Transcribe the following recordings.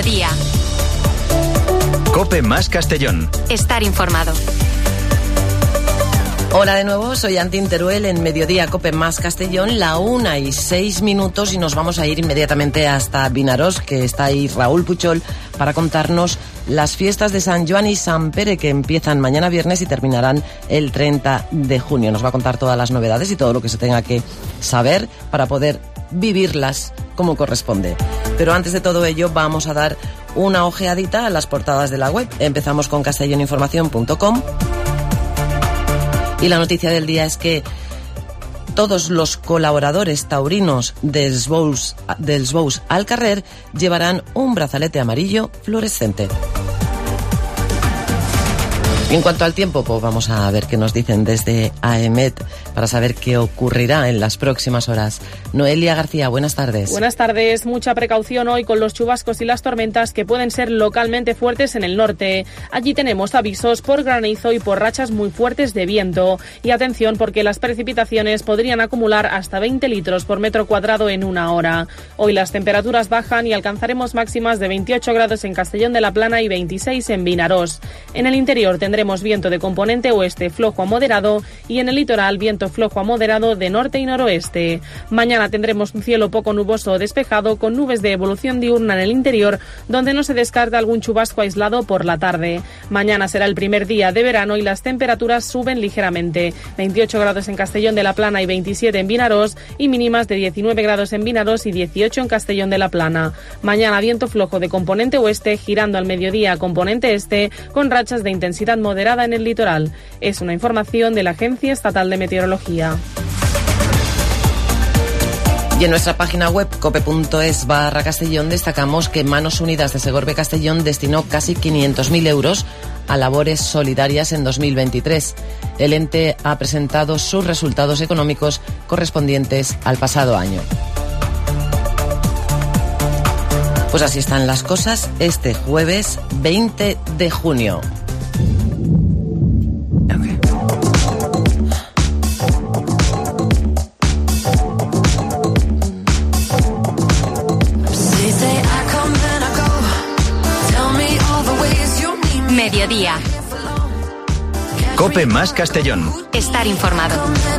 Mediodía. COPE más Castellón. Estar informado. Hola de nuevo, soy Antín Teruel en Mediodía COPE más Castellón, la 1:06 y nos vamos a ir inmediatamente hasta Vinaròs, que está ahí Raúl Puchol para contarnos las fiestas de Sant Joan y Sant Pere que empiezan mañana viernes y terminarán el 30 de junio. Nos va a contar todas las novedades y todo lo que se tenga que saber para poder vivirlas como corresponde. Pero antes de todo ello vamos a dar una ojeadita a las portadas de la web. Empezamos con castelloninformación.com. Y la noticia del día es que todos los colaboradores taurinos dels Bous al Carrer llevarán un brazalete amarillo fluorescente. En cuanto al tiempo, pues vamos a ver qué nos dicen desde AEMET para saber qué ocurrirá en las próximas horas. Noelia García, buenas tardes. Buenas tardes. Mucha precaución hoy con los chubascos y las tormentas que pueden ser localmente fuertes en el norte. Allí tenemos avisos por granizo y por rachas muy fuertes de viento. Y atención porque las precipitaciones podrían acumular hasta 20 litros por metro cuadrado en una hora. Hoy las temperaturas bajan y alcanzaremos máximas de 28 grados en Castellón de la Plana y 26 en Vinaròs. En el interior tendremos viento de componente oeste flojo a moderado y en el litoral viento flojo a moderado de norte y noroeste. Mañana tendremos un cielo poco nuboso o despejado con nubes de evolución diurna en el interior, donde no se descarta algún chubasco aislado por la tarde. Mañana será el primer día de verano y las temperaturas suben ligeramente. 28 grados en Castellón de la Plana y 27 en Vinaròs y mínimas de 19 grados en Vinaròs y 18 en Castellón de la Plana. Mañana viento flojo de componente oeste girando al mediodía a componente este con rachas de intensidad moderada en el litoral. Es una información de la Agencia Estatal de Meteorología. Y en nuestra página web cope.es/Castellón destacamos que Manos Unidas de Segorbe Castellón destinó casi 500.000 euros a labores solidarias en 2023. El ente ha presentado sus resultados económicos correspondientes al pasado año. Pues así están las cosas este jueves 20 de junio. Mediodía. COPE más Castellón. Estar informado.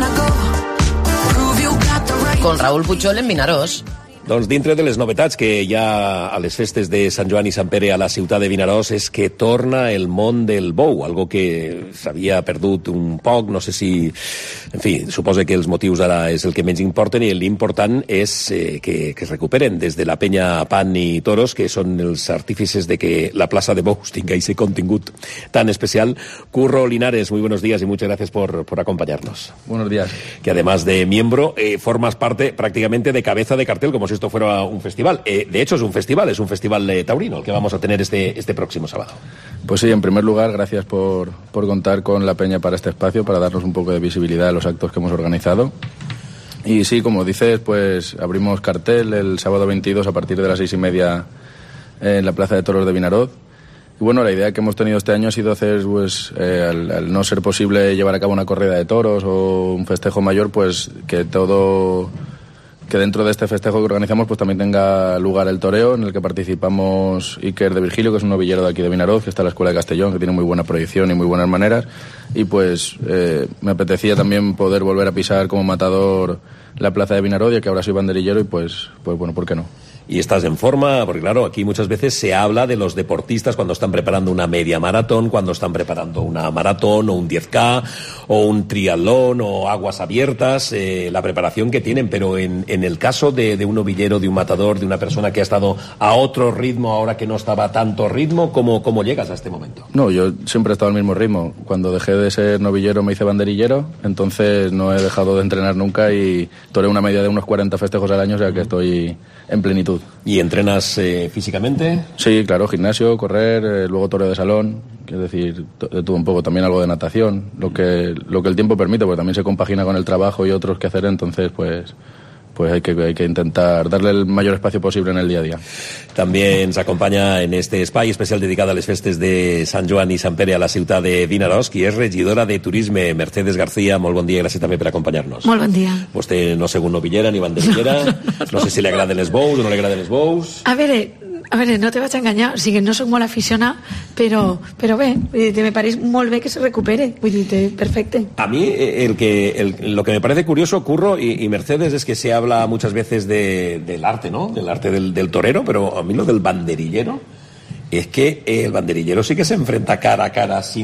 Con Raúl Puchol en Vinaròs. Doncs dintre de les novetats que hi ha a les festes de Sant Joan i Sant Pere a la ciutat de Vinaròs és que torna el món del bou, algo que s'havia perdut un poc, no sé si... En fi, suposo que els motius ara és el que menys importen i l'important és que es recuperen des de la penya Pan i Toros, que són els artífices de que la plaça de bous tinga ese contingut tan especial. Curro Linares, muy buenos días y muchas gracias por acompañarnos. Buenos días. Que además de miembro, formas parte prácticamente de cabeza de cartel, como si esto fuera un festival. De hecho es un festival taurino el que vamos a tener este próximo sábado. Pues sí, en primer lugar, gracias por contar con la peña para este espacio, para darnos un poco de visibilidad a los actos que hemos organizado. Y sí, como dices, pues abrimos cartel el sábado 22 a partir de las 6:30 en la Plaza de Toros de Vinaròs. Y bueno, la idea que hemos tenido este año ha sido hacer, pues, al no ser posible llevar a cabo una corrida de toros o un festejo mayor, pues que dentro de este festejo que organizamos pues también tenga lugar el toreo, en el que participamos Iker de Virgilio, que es un novillero de aquí de Vinaròs, que está en la Escuela de Castellón, que tiene muy buena proyección y muy buenas maneras, y pues me apetecía también poder volver a pisar como matador la plaza de Vinaròs, ya que ahora soy banderillero y pues bueno, ¿por qué no? Y estás en forma, porque claro, aquí muchas veces se habla de los deportistas cuando están preparando una media maratón, cuando están preparando una maratón o un 10K o un triatlón o aguas abiertas, la preparación que tienen, pero en el caso de un novillero, de un matador, de una persona que ha estado a otro ritmo ahora que no estaba a tanto ritmo, ¿cómo llegas a este momento? No, yo siempre he estado al mismo ritmo. Cuando dejé de ser novillero me hice banderillero, entonces no he dejado de entrenar nunca y toré una media de unos 40 festejos al año, o sea que estoy en plenitud. ¿Y entrenas físicamente? Sí, claro, gimnasio, correr, luego toreo de salón, es decir, de todo un poco, también algo de natación, lo que el tiempo permite, porque también se compagina con el trabajo y otros que hacer, entonces pues hay que intentar darle el mayor espacio posible en el día a día. També ens acompanya en este espai especial dedicat a les festes de Sant Joan i Sant Pere a la ciutat de Vinaròs, qui és regidora de Turisme, Mercedes García. Molt bon dia i gràcies també per acompanyar-nos. Molt bon dia. Vostè no és segon novillera ni banderillera, no sé si li agraden les bous o no li agraden les bous. A veure, A veure, no te vaig enganyar, o sigui, no sóc molt aficionat, però bé, me pareix molt bé que se recupere, vull dir, perfecte. A mí lo que me parece curioso, Curro y Mercedes, es que se habla muchas veces del arte, ¿no? Del arte del torero, pero a mí lo del banderillero es que el banderillero sí que se enfrenta cara a cara sin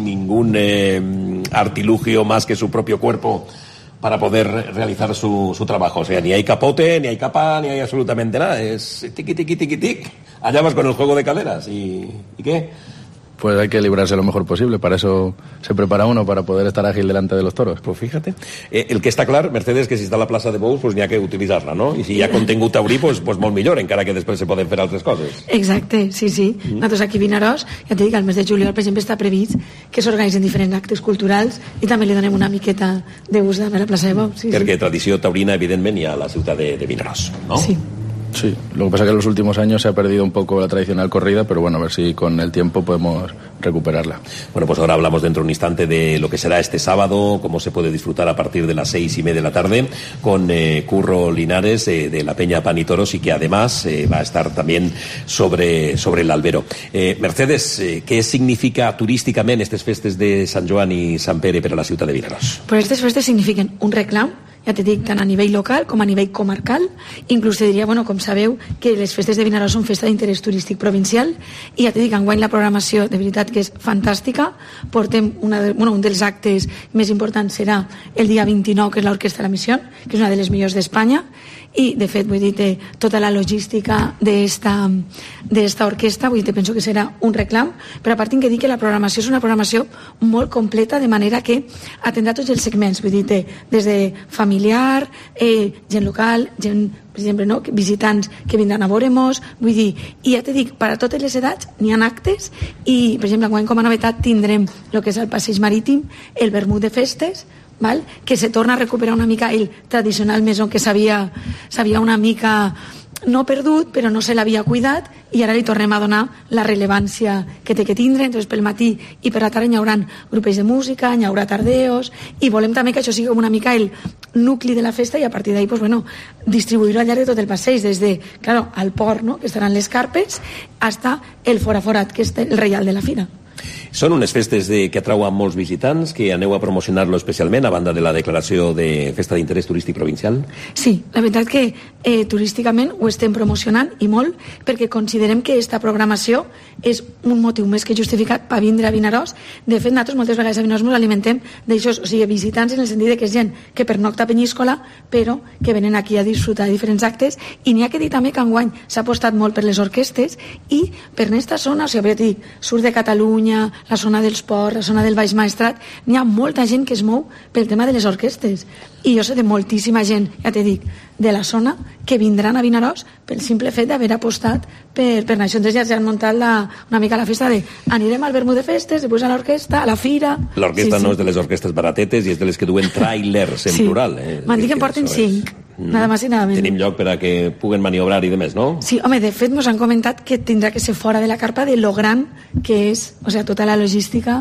ningún artilugio más que su propio cuerpo para poder realizar su trabajo. O sea, ni hay capote, ni hay capa, ni hay absolutamente nada. Es tiqui, tiqui, tiqui, tic. Allá vas con el juego de caderas. ¿Y qué? Pues hay que librarse lo mejor posible. Para eso se prepara uno, para poder estar ágil delante de los toros. Pues fíjate. El que està clar, Mercedes, que si està a la plaça de Bous, pues n'hi ha que utilitzar-la, no? I si hi ha contingut taurí, pues molt millor, encara que després se poden fer altres coses. Exacte, sí. Nosaltres aquí a Vinaròs, ja t'he dit que al mes de juliol, per exemple, està previst que s'organitzen diferents actes culturals i també li donem una miqueta de gust a la plaça de Bous. Perquè tradició taurina, evidentment, hi ha a la ciutat de Vinaròs, no? Sí, lo que pasa es que en los últimos años se ha perdido un poco la tradicional corrida, pero bueno, a ver si con el tiempo podemos recuperarla. Bueno, pues ahora hablamos dentro de un instante de lo que será este sábado, cómo se puede disfrutar a partir de las 6:30 de la tarde con Curro Linares de la Peña Pan y Toros, y que además va a estar también sobre el albero. Mercedes, què significa turísticament aquestes festes de Sant Joan i Sant Pere per a la ciutat de Vinaròs? Pues aquestes festes signifiquen un reclam, ja t'he dit, tant a nivell local com a nivell comarcal. Inclús te diria, bueno, com sabeu, que les festes de Vinaròs són festa d'interès turístic provincial, i ja t'he dit que enguany la programació de veritat que és fantàstica. Portem un dels actes més importants serà el dia 29, que és l'Orquestra La Misión, que és una de les millors d'Espanya, i de fet, vull dir, tota la logística d'esta orquestra, vull dir, penso que serà un reclam, però a part tinc que dir que la programació és una programació molt completa, de manera que atendrà tots els segments, vull dir, des de familiar, gent local, gent, per exemple, no? Visitants que vindran a veure-mos, vull dir, i ja t'he dit, per a totes les edats n'hi ha actes, i per exemple, com a novetat tindrem el que és el passeig marítim, el vermut de festes, val? Que se torna a recuperar una mica el tradicional mesó que s'havia una mica no perdut, però no se l'havia cuidat, i ara li tornem a donar la rellevància que té que tindre. Entonces, pel matí i per la tarda hi haurà grups de música, hi haurà tardeos, i volem també que això sigui com una mica el nucli de la festa, i a partir d'ahí, pues, bueno, distribuir-ho al llarg de tot el passeig, des de, claro, al port, no?, que estaran les carpes, hasta el foraforat, que és el reial de la fira. Són unes festes que atrauen molts visitants, que aneu a promocionar-lo especialment, a banda de la declaració de Festa d'Interès Turístic Provincial? Sí, la veritat que turísticament ho estem promocionant, i molt, perquè considerem que aquesta programació és un motiu més que justificat per vindre a Vinaròs. De fet, nosaltres moltes vegades a Vinaròs ens alimentem d'això, o sigui, visitants en el sentit que és gent que pernocta a Penyíscola, però que venen aquí a disfrutar de diferents actes, i n'hi ha que dir també que enguany s'ha apostat molt per les orquestes, i per aquesta zona, o sigui, surt de Catalunya, la zona dels ports, la zona del Baix Maestrat, n'hi ha molta gent que es mou pel tema de les orquestes, i jo sé de moltíssima gent, ja t'he dit, de la zona que vindran a Vinaròs pel simple fet d'haver apostat per això. Entonces ja s'han muntat una mica la festa de anirem al vermut de festes, després a l'orquestra, a la fira. L'orquestra no és de les orquestes baratetes, i és de les que duen trailers en plural. M'han dit que en porten 5, nada más i nada menys. Tenim lloc per a que puguen maniobrar i demés, no? Sí, home, de fet ens han comentat que tindrà que ser fora de la carpa de lo gran que és, o sigui, tota la logística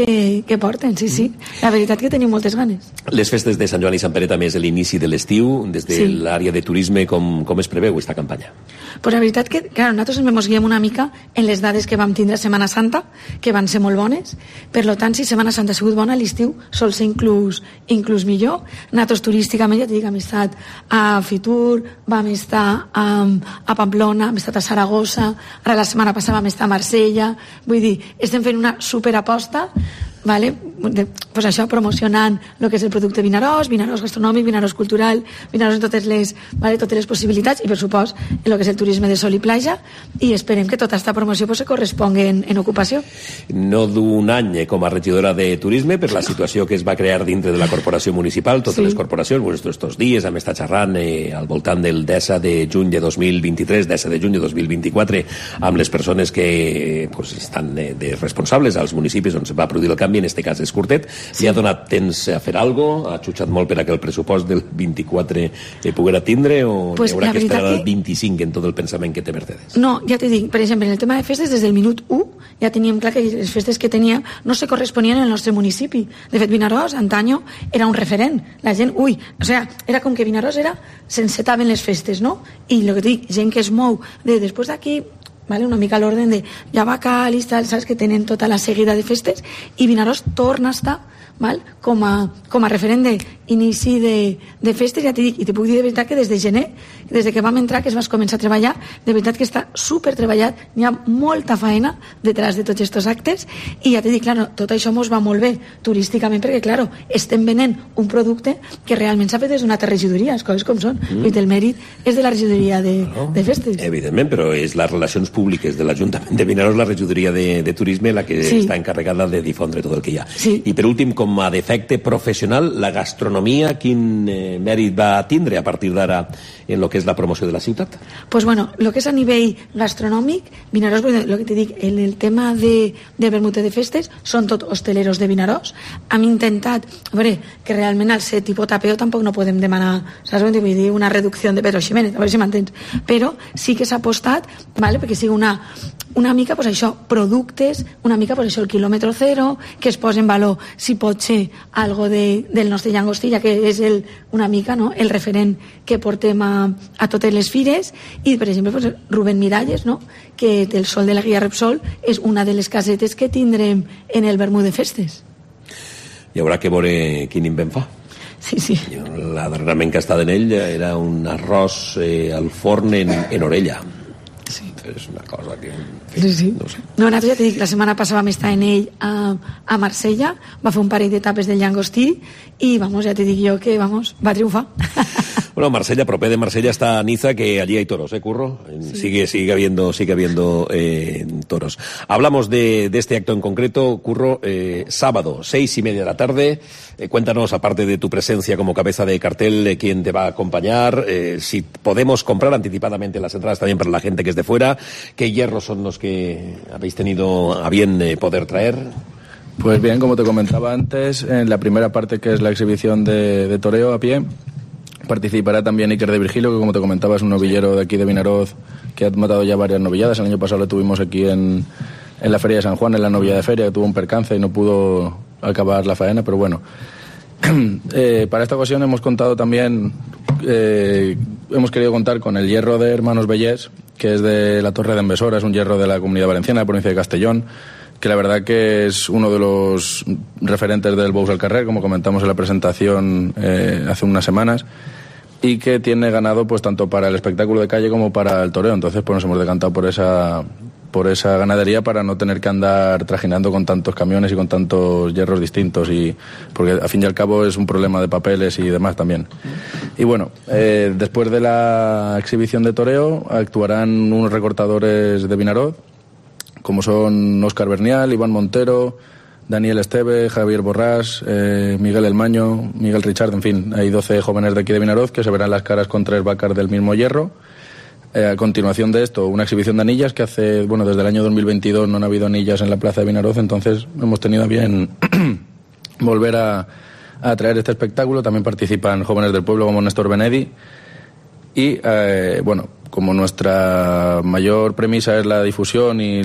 que porten, sí. La veritat que tenim moltes ganes. Les festes de Sant Joan i Sant Pere també és l'inici de l'estiu. Des de l'àrea de turisme, com es preveu aquesta campanya? Pues la veritat que, clar, nosaltres ens guiem una mica en les dades que vam tindre a Setmana Santa, que van ser molt bones. Per tant, si Setmana Santa ha sigut bona, l'estiu sol ser inclús millor. Nosaltres turísticament, ja t'he dit que hem estat a Fitur, vam estar a Pamplona, hem estat a Saragossa, ara la setmana passada vam estar a Marsella. Vull dir, estem fent una superaposta, vale? Pues això, promocionant el que és el producte Vinaròs, Vinaròs gastronòmic, Vinaròs cultural, Vinaròs en totes les possibilitats, i per supost en el que és el turisme de sol i platja, i esperem que tota aquesta promoció se correspongui en ocupació. No d'un any com a regidora de turisme, per la situació que es va crear dintre de la corporació municipal, totes les corporacions, estos dies hem estat xerrant al voltant del 10 de juny de 2023, 10 de juny de 2024, amb les persones que estan de responsables als municipis on se va produir el canvi, en este cas és curtet. Li ha donat temps a fer alguna cosa? Ha xutxat molt per a que el pressupost del 24 poguera tindre, o hi haurà que esperar al 25 en tot el pensament que té Mercedes? No, ja t'he dit, per exemple, en el tema de festes, des del minut 1 ja teníem clar que les festes que tenia no se corresponien al nostre municipi. De fet, Vinaròs, antaño, era un referent. La gent, era com que Vinaròs s'encetaven les festes, no? I el que dic, gent que es mou després d'aquí vale? Una mica a l'orden de ja va cal i tal, saps, que tenen tota la seguida de festes, i Vinaròs torna a estar, val? Com a referent d'inici de festes, ja t'he dit, i t'hi puc dir de veritat que des de gener, des de que vam entrar, que es vas començar a treballar, de veritat que està super treballat, n'hi ha molta faena detrás de tots aquests actes, i ja t'he dit, claro, tot això mos va molt bé turísticament, perquè, claro, estem venent un producte que realment s'ha fet des d'una altra regidoria, les coses com són, i el mèrit és de la regidoria de festes. Evidentment, però és les relacions públiques de l'Ajuntament de Vinaròs, la regidoria de turisme, la que està encarregada de difondre tot el que hi ha. Sí. I per últim, com a defecte professional, la gastronomia, quin mèrit va tindre a partir d'ara en lo que és la promoció de la ciutat? Pues bueno, lo que és a nivell gastronòmic, Vinaròs, lo que te dic, en el tema de vermut de festes, són tot hosteleros de Vinaròs. Hem intentat, a veure, que realment al ser tipus tapeo tampoc no podem demanar, saps? Vull dir, una reducció de Pedro Ximénez, a veure si m'entens. Però sí que s'ha apostat, vale, perquè sigui una mica, pues això, productes, una mica, pues això, el quilòmetre zero, que es posa en valor, si pot ser algo del nostre llangostilla, que és una mica, no?, el referent que portem a totes les fires, i, per exemple, pues, Rubén Miralles, no?, que el Sol de la Guia Repsol és una de les casetes que tindrem en el vermut de festes. Hi haurà que veure quin invent fa. Sí, sí. La darrerament que està en ell era un arròs al forn en orella. Sí. És una cosa que... Sí. No sé. No, nosaltres ja t'he dit, la setmana passada vam estar en ell a Marsella, va fer un parell d'etapes del llangostí i, vamos, ja t'he dit jo que, vamos, va triomfar. Bueno, Marsella, proper de Marsella está Niza, que allí hay toros, Curro. Sí. Sigue habiendo toros. Hablamos de este acto en concreto, Curro, sábado, 6:30 de la tarde. Cuéntanos, aparte de tu presencia como cabeza de cartel, quién te va a acompañar, si podemos comprar anticipadamente las entradas también para la gente que es de fuera, qué hierros son los que habéis tenido a bien poder traer. Pues bien, como te comentaba antes, en la primera parte, que es la exhibición de toreo a pie, participará también Iker de Virgilio, que como te comentaba es un novillero de aquí de Vinaroz que ha matado ya varias novilladas. El año pasado lo tuvimos aquí en la Feria de San Juan, en la novilla de feria, que tuvo un percance y no pudo acabar la faena, pero bueno. Para esta ocasión hemos contado también, hemos querido contar con el hierro de Hermanos Bellés, que es de la Torre de Envesora, es un hierro de la Comunidad Valenciana, de la provincia de Castellón, que la verdad que es uno de los referentes del Bous al Carrer, como comentamos en la presentación hace unas semanas, y que tiene ganado pues tanto para el espectáculo de calle como para el toreo. Entonces pues nos hemos decantado por esa ganadería, para no tener que andar trajinando con tantos camiones y con tantos hierros distintos, y porque al fin y al cabo es un problema de papeles y demás también. Y bueno, después de la exhibición de toreo actuarán unos recortadores de Vinaroz, como son Óscar Bernial, Iván Montero, Daniel Esteve, Javier Borrás, Miguel El Maño, Miguel Richard, en fin, hay 12 jóvenes de aquí de Vinaroz que se verán las caras con 3 vacas del mismo hierro. A continuación de esto, una exhibición de anillas que desde el año 2022 no han habido anillas en la plaza de Vinaroz, entonces hemos tenido a bien volver a traer este espectáculo. También participan jóvenes del pueblo como Néstor Benedi y, como nuestra mayor premisa es la difusión y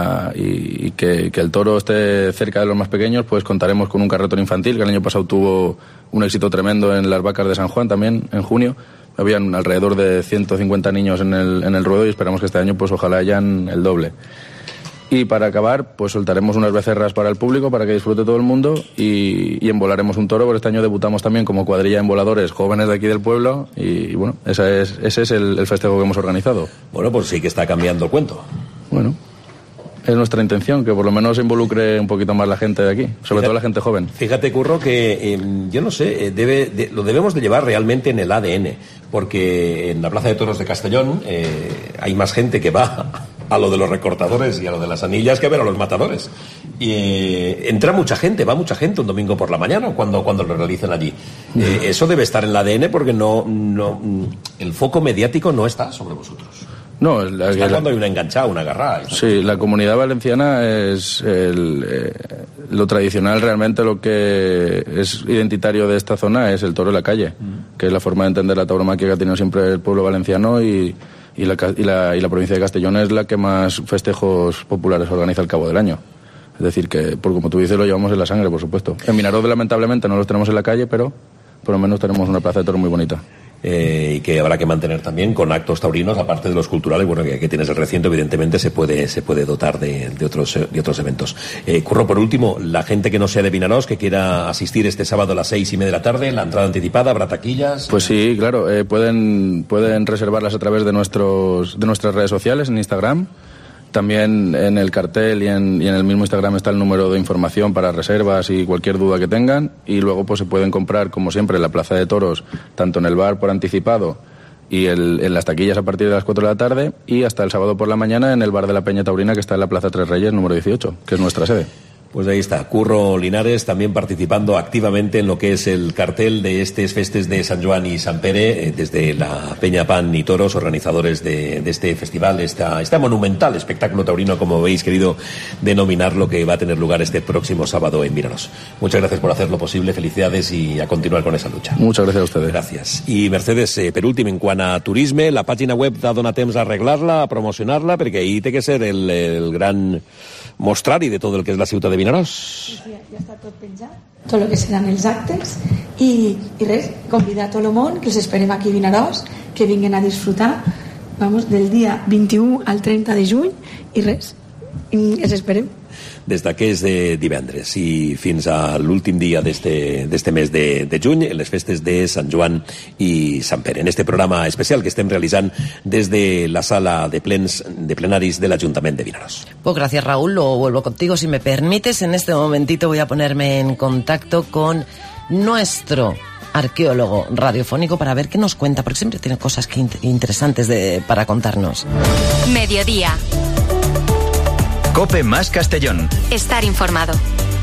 que el toro esté cerca de los más pequeños, pues contaremos con un carretón infantil que el año pasado tuvo un éxito tremendo en las vacas de San Juan también, en junio. Habían alrededor de 150 niños en el ruedo y esperamos que este año pues ojalá hayan el doble. Y para acabar, pues soltaremos unas becerras para el público, para que disfrute todo el mundo, y embolaremos un toro, porque este año debutamos también como cuadrilla de emboladores jóvenes de aquí del pueblo, y bueno, ese es el festejo que hemos organizado. Bueno, pues sí que está cambiando el cuento. Bueno, es nuestra intención, que por lo menos involucre un poquito más la gente de aquí, sobre todo la gente joven. Fíjate, Curro, que yo no sé, lo debemos de llevar realmente en el ADN, porque en la Plaza de Toros de Castellón hay más gente que va a lo de los recortadores y a lo de las anillas que a ver a los matadores. Y entra mucha gente, va mucha gente un domingo por la mañana cuando lo realizan allí. Eso debe estar en el ADN, porque no el foco mediático no está sobre vosotros. No, está cuando hay una enganchada, una agarrada. Sí, la Comunidad Valenciana es lo tradicional, realmente lo que es identitario de esta zona es el toro de la calle, que es la forma de entender la tauromaquia que ha tenido siempre el pueblo valenciano, y la provincia de Castellón es la que más festejos populares organiza al cabo del año. Es decir, que, como tú dices, lo llevamos en la sangre, por supuesto. En Vinaroz, lamentablemente, no los tenemos en la calle, pero por lo menos tenemos una plaza de toros muy bonita. y que habrá que mantener también con actos taurinos, aparte de los culturales. Bueno, que tienes el recinto, evidentemente se puede dotar de otros eventos. Curro, por último, la gente que no sea de Vinaròs, que quiera asistir este sábado a las 6:30 de la tarde, la entrada anticipada, ¿habrá taquillas? Pues sí, claro, pueden reservarlas a través de nuestras redes sociales, en Instagram. También en el cartel y en el mismo Instagram está el número de información para reservas y cualquier duda que tengan. Y luego pues se pueden comprar, como siempre, en la Plaza de Toros, tanto en el bar por anticipado y en las taquillas a partir de las 4 de la tarde, y hasta el sábado por la mañana en el bar de la Peña Taurina, que está en la Plaza Tres Reyes, número 18, que es nuestra sede. Pues ahí está, Curro Linares también participando activamente en lo que es el cartel de estos festes de Sant Joan y Sant Pere, desde la Peña Pan y Toros, organizadores de este festival, esta monumental espectáculo taurino, como habéis querido denominar, lo que va a tener lugar este próximo sábado en Vinaròs. Muchas gracias por hacer lo posible, felicidades y a continuar con esa lucha. Muchas gracias a ustedes. Gracias. Y Mercedes, per últim, en quant a turisme, la pàgina web t'ha donat temps a arreglar-la, a promocionar-la, perquè ahir té que ser el gran mostrari de tot el que és la ciutat de Vinaròs. Sí, ja està tot penjat, tot el que seran els actes, i res, convidar a tot el món, que els esperem aquí a Vinaròs, que vinguin a disfrutar, del dia 21 al 30 de juny, i res, els esperem. Des d'aquest divendres i fins a l'últim dia d'este mes de juny, en les festes de Sant Joan i Sant Pere, en este programa especial que estem realitzant des de la sala de plenaris de l'Ajuntament de Vinaròs. Pues gracias, Raúl. Lo vuelvo contigo, si me permites. En este momentito voy a ponerme en contacto con nuestro arqueólogo radiofónico para ver qué nos cuenta, porque siempre tiene cosas interesantes para contarnos. Mediodía. COPE más Castellón. Estar informado.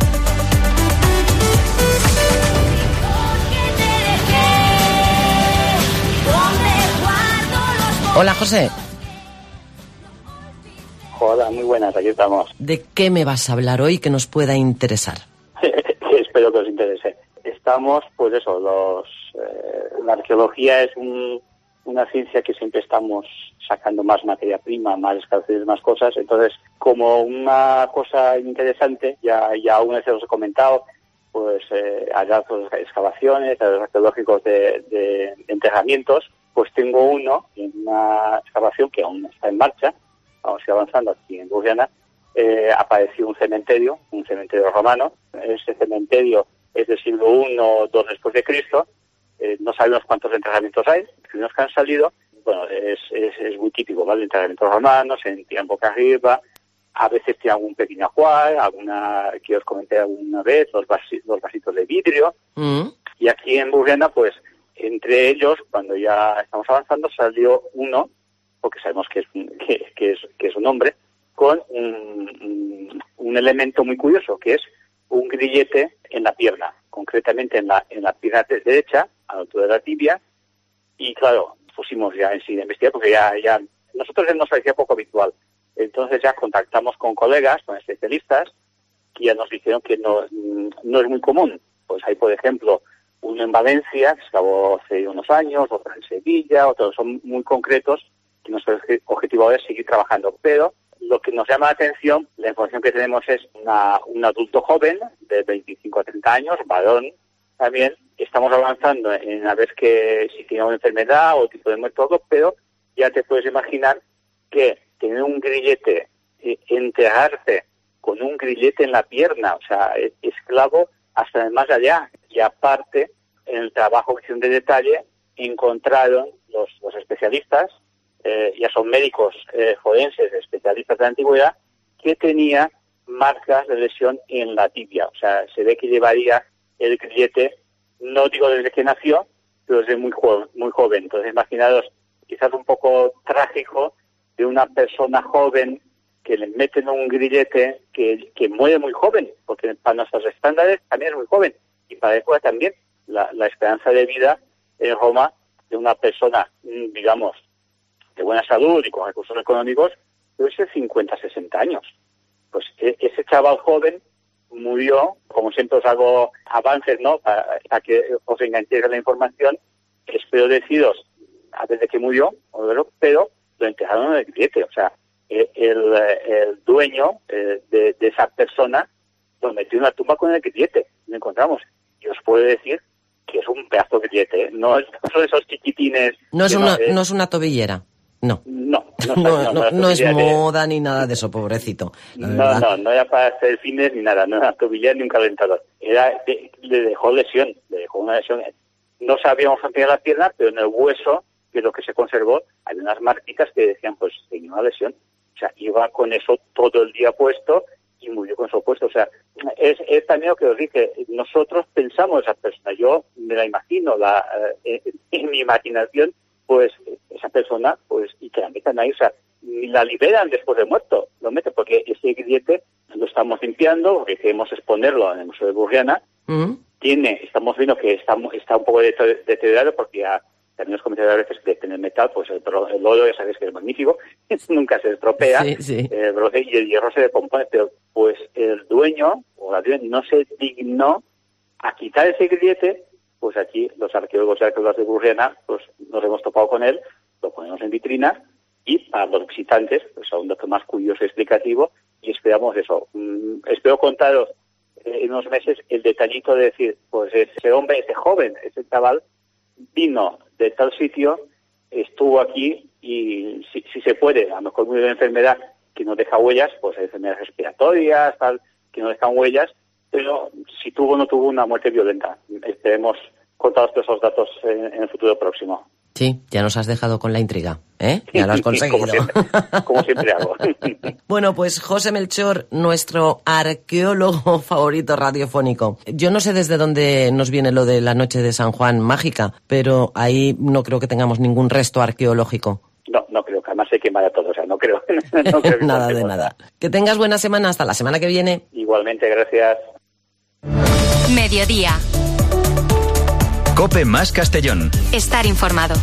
Hola, José. Hola, muy buenas, aquí estamos. ¿De qué me vas a hablar hoy que nos pueda interesar? Espero que os interese. Estamos, pues eso, la arqueología es una ciencia que siempre estamos sacando más materia prima, más escalceres, más cosas. Entonces, como una cosa interesante, ya una vez os he comentado, pues hallazgos de excavaciones, hallazgos arqueológicos de enterramientos, pues tengo uno en una excavación que aún está en marcha, vamos a ir avanzando aquí en Burriana. Apareció un cementerio romano. Este cementerio es del siglo I o II después de Cristo. No sabemos cuántos enterramientos hay. Los primeros que han salido, bueno, es muy típico, ¿vale? Enterramientos romanos, en tiran boca arriba, a veces tienen algún pequeño ajuar, que os comenté alguna vez, los vasitos de vidrio. Y aquí en Burriana, pues, entre ellos, cuando ya estamos avanzando, salió uno, porque sabemos que es un hombre, con un elemento muy curioso, que es un grillete en la pierna, concretamente en la pierna derecha, a la altura de la tibia. Y claro, pusimos ya enseguida a investigar, porque ya nosotros nos parecía poco habitual. Entonces ya contactamos con colegas, con especialistas, que ya nos dijeron que no es muy común. Pues hay, por ejemplo, uno en Valencia, que excavó hace unos años, otro en Sevilla, otros son muy concretos, que nuestro objetivo ahora es seguir trabajando. Pero lo que nos llama la atención, la información que tenemos es un adulto joven, de 25 a 30 años, varón también. Estamos avanzando en a ver si tiene una enfermedad o tipo de muerte o algo, pero ya te puedes imaginar que tener un grillete, enterrarse con un grillete en la pierna, o sea, esclavo hasta el más allá. Y aparte, en el trabajo que hicieron de detalle, encontraron los especialistas, ya son médicos forenses, especialistas de la antigüedad, que tenía marcas de lesión en la tibia. O sea, se ve que llevaría el grillete, no digo desde que nació, pero desde muy joven. Entonces, imaginaros, quizás un poco trágico, de una persona joven que le meten un grillete que muere muy joven, porque para nuestros estándares también es muy joven, y para la época también la esperanza de vida en Roma de una persona, digamos, de buena salud y con recursos económicos, debe ser 50, 60 años. Pues ese chaval joven murió, como siempre os hago avances, ¿no?, para que os enganchéis en la información. Espero deciros a ver de qué murió, pero lo enterraron en el grillete. O sea, el dueño de esa persona lo metió en una tumba con el grillete. Lo encontramos. Y os puedo decir que es un pedazo de grillete, ¿eh? No son esos chiquitines... No es una tobillera. No. No Es moda ni nada de eso, pobrecito. No era para hacer fines ni nada, no era tobillera ni un calentador. Le dejó una lesión. No sabíamos ampliar la pierna, pero en el hueso, que es lo que se conservó, hay unas marquitas que decían, pues, tenía una lesión. O sea, iba con eso todo el día puesto y murió con eso puesto. O sea, es también lo que os dije, nosotros pensamos esa persona, yo me la imagino, en mi imaginación, pues esa persona, pues, y que la metan ahí, o sea, ni la liberan después de muerto, lo meten, porque ese grillete lo estamos limpiando, porque queremos exponerlo en el Museo de Burriana. Estamos viendo que está un poco deteriorado, porque ya también os comenté a veces que en el metal, pues el oro ya sabéis que es magnífico, nunca se estropea, sí. El bronce y el hierro se decompone, pero pues el dueño o la dueña no se dignó a quitar ese grillete. Pues aquí los arqueólogos y arqueólogas de Burriana, pues nos hemos topado con él, lo ponemos en vitrina y para los visitantes, pues a un dato más curioso y explicativo, y esperamos eso. Espero contaros en unos meses el detallito de decir, pues ese hombre, ese joven, ese chaval, vino de tal sitio, estuvo aquí y si se puede, a lo mejor muy de enfermedad que no deja huellas, pues enfermedades respiratorias, tal, que no dejan huellas, pero si tuvo o no tuvo una muerte violenta. Esperemos contaros todos esos datos en el futuro próximo. Sí, ya nos has dejado con la intriga, ¿eh? Ya lo has conseguido. Como siempre hago. Bueno, pues José Melchor, nuestro arqueólogo favorito radiofónico. Yo no sé desde dónde nos viene lo de la noche de San Juan mágica, pero ahí no creo que tengamos ningún resto arqueológico. No creo, que además se quemará todo, o sea, no creo nada de nada. Que tengas buena semana, hasta la semana que viene. Igualmente, gracias. Mediodía. COPE más Castellón. Estar informado.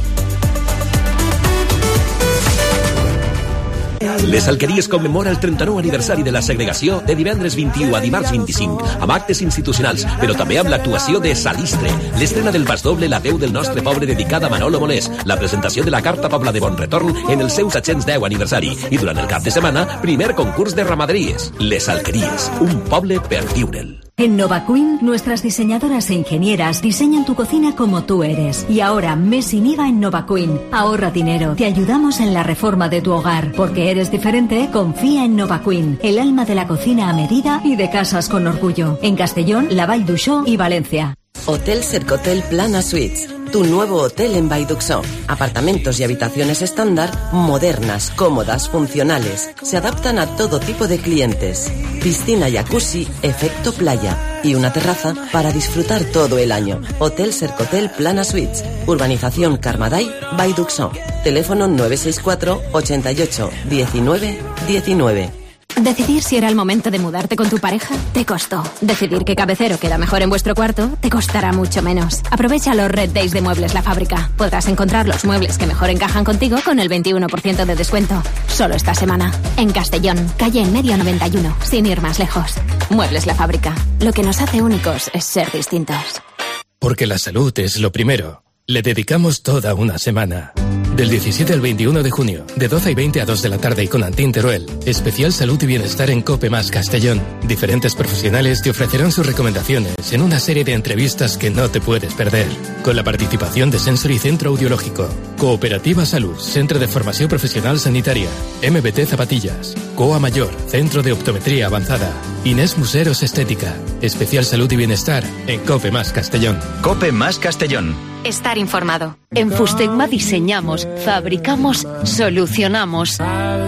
Les Alqueries commemora el 39 aniversari de la segregació de divendres 21 a dimarts 25, amb actes institucionals, però també amb l'actuació de Salistre, l'estrena del pasdoble La veu del nostre poble dedicada a Manolo Molés, la presentació de la Carta Pobla de Bon Retorn en el seu 710 aniversari i durant el cap de setmana, primer concurs de ramaderies. Les Alqueries, un poble per viure'l. En NovaQueen, nuestras diseñadoras e ingenieras diseñan tu cocina como tú eres. Y ahora, mes sin IVA en NovaQueen. Ahorra dinero. Te ayudamos en la reforma de tu hogar. Porque eres diferente, confía en NovaQueen. El alma de la cocina a medida y de casas con orgullo. En Castellón, La Vall d'Uixó y Valencia. Hotel Cercotel Plana Suites, tu nuevo hotel en Vallduxó. Apartamentos y habitaciones estándar, modernas, cómodas, funcionales. Se adaptan a todo tipo de clientes. Piscina, jacuzzi, efecto playa. Y una terraza para disfrutar todo el año. Hotel Cercotel Plana Suites, Urbanización Carmaday, Vallduxó. Teléfono 964 88 19 19. Decidir si era el momento de mudarte con tu pareja te costó. Decidir qué cabecero queda mejor en vuestro cuarto te costará mucho menos. Aprovecha los Red Days de Muebles La Fábrica. Podrás encontrar los muebles que mejor encajan contigo con el 21% de descuento. Solo esta semana. En Castellón, calle En Medio 91, sin ir más lejos. Muebles La Fábrica. Lo que nos hace únicos es ser distintos. Porque la salud es lo primero. Le dedicamos toda una semana. Del 17 al 21 de junio, de 12 y 20 a 2 de la tarde y con Antín Teruel. Especial salud y bienestar en COPE más Castellón. Diferentes profesionales te ofrecerán sus recomendaciones en una serie de entrevistas que no te puedes perder. Con la participación de Sensory Centro Audiológico, Cooperativa Salud, Centro de Formación Profesional Sanitaria, MBT Zapatillas, COA Mayor, Centro de Optometría Avanzada, Inés Museros Estética. Especial salud y bienestar en COPE más Castellón. COPE más Castellón. Estar informado. En Fustegma diseñamos, fabricamos, solucionamos.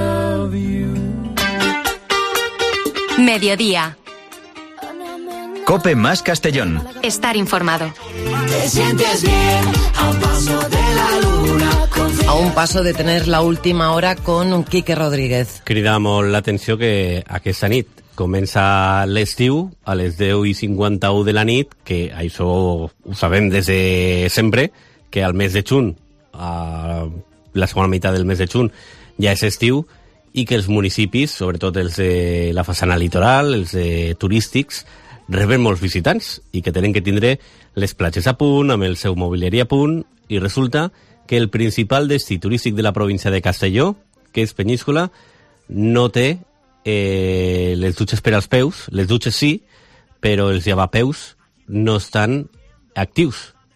Mediodía. COPE más Castellón. Estar informado. Te sientes bien a un paso de la luna. A un paso de tener la última hora con Quique Rodríguez. Cridamos l'atenció que aquesta nit comença l'estiu a les 10:51 de la nit, que això ho sabem des de sempre, que al mes de juny, a la segona meitat del mes de juny, ja és estiu, i que els municipis, sobretot els de la façana litoral, els turístics, reben molts visitants i que tenen que tindre les platges a punt, amb el seu mobiliari a punt, i resulta que el principal destí turístic de la província de Castelló, que és Peníscola, no té les dutxes per als peus. Les dutxes sí, però els llavapeus no estan actius.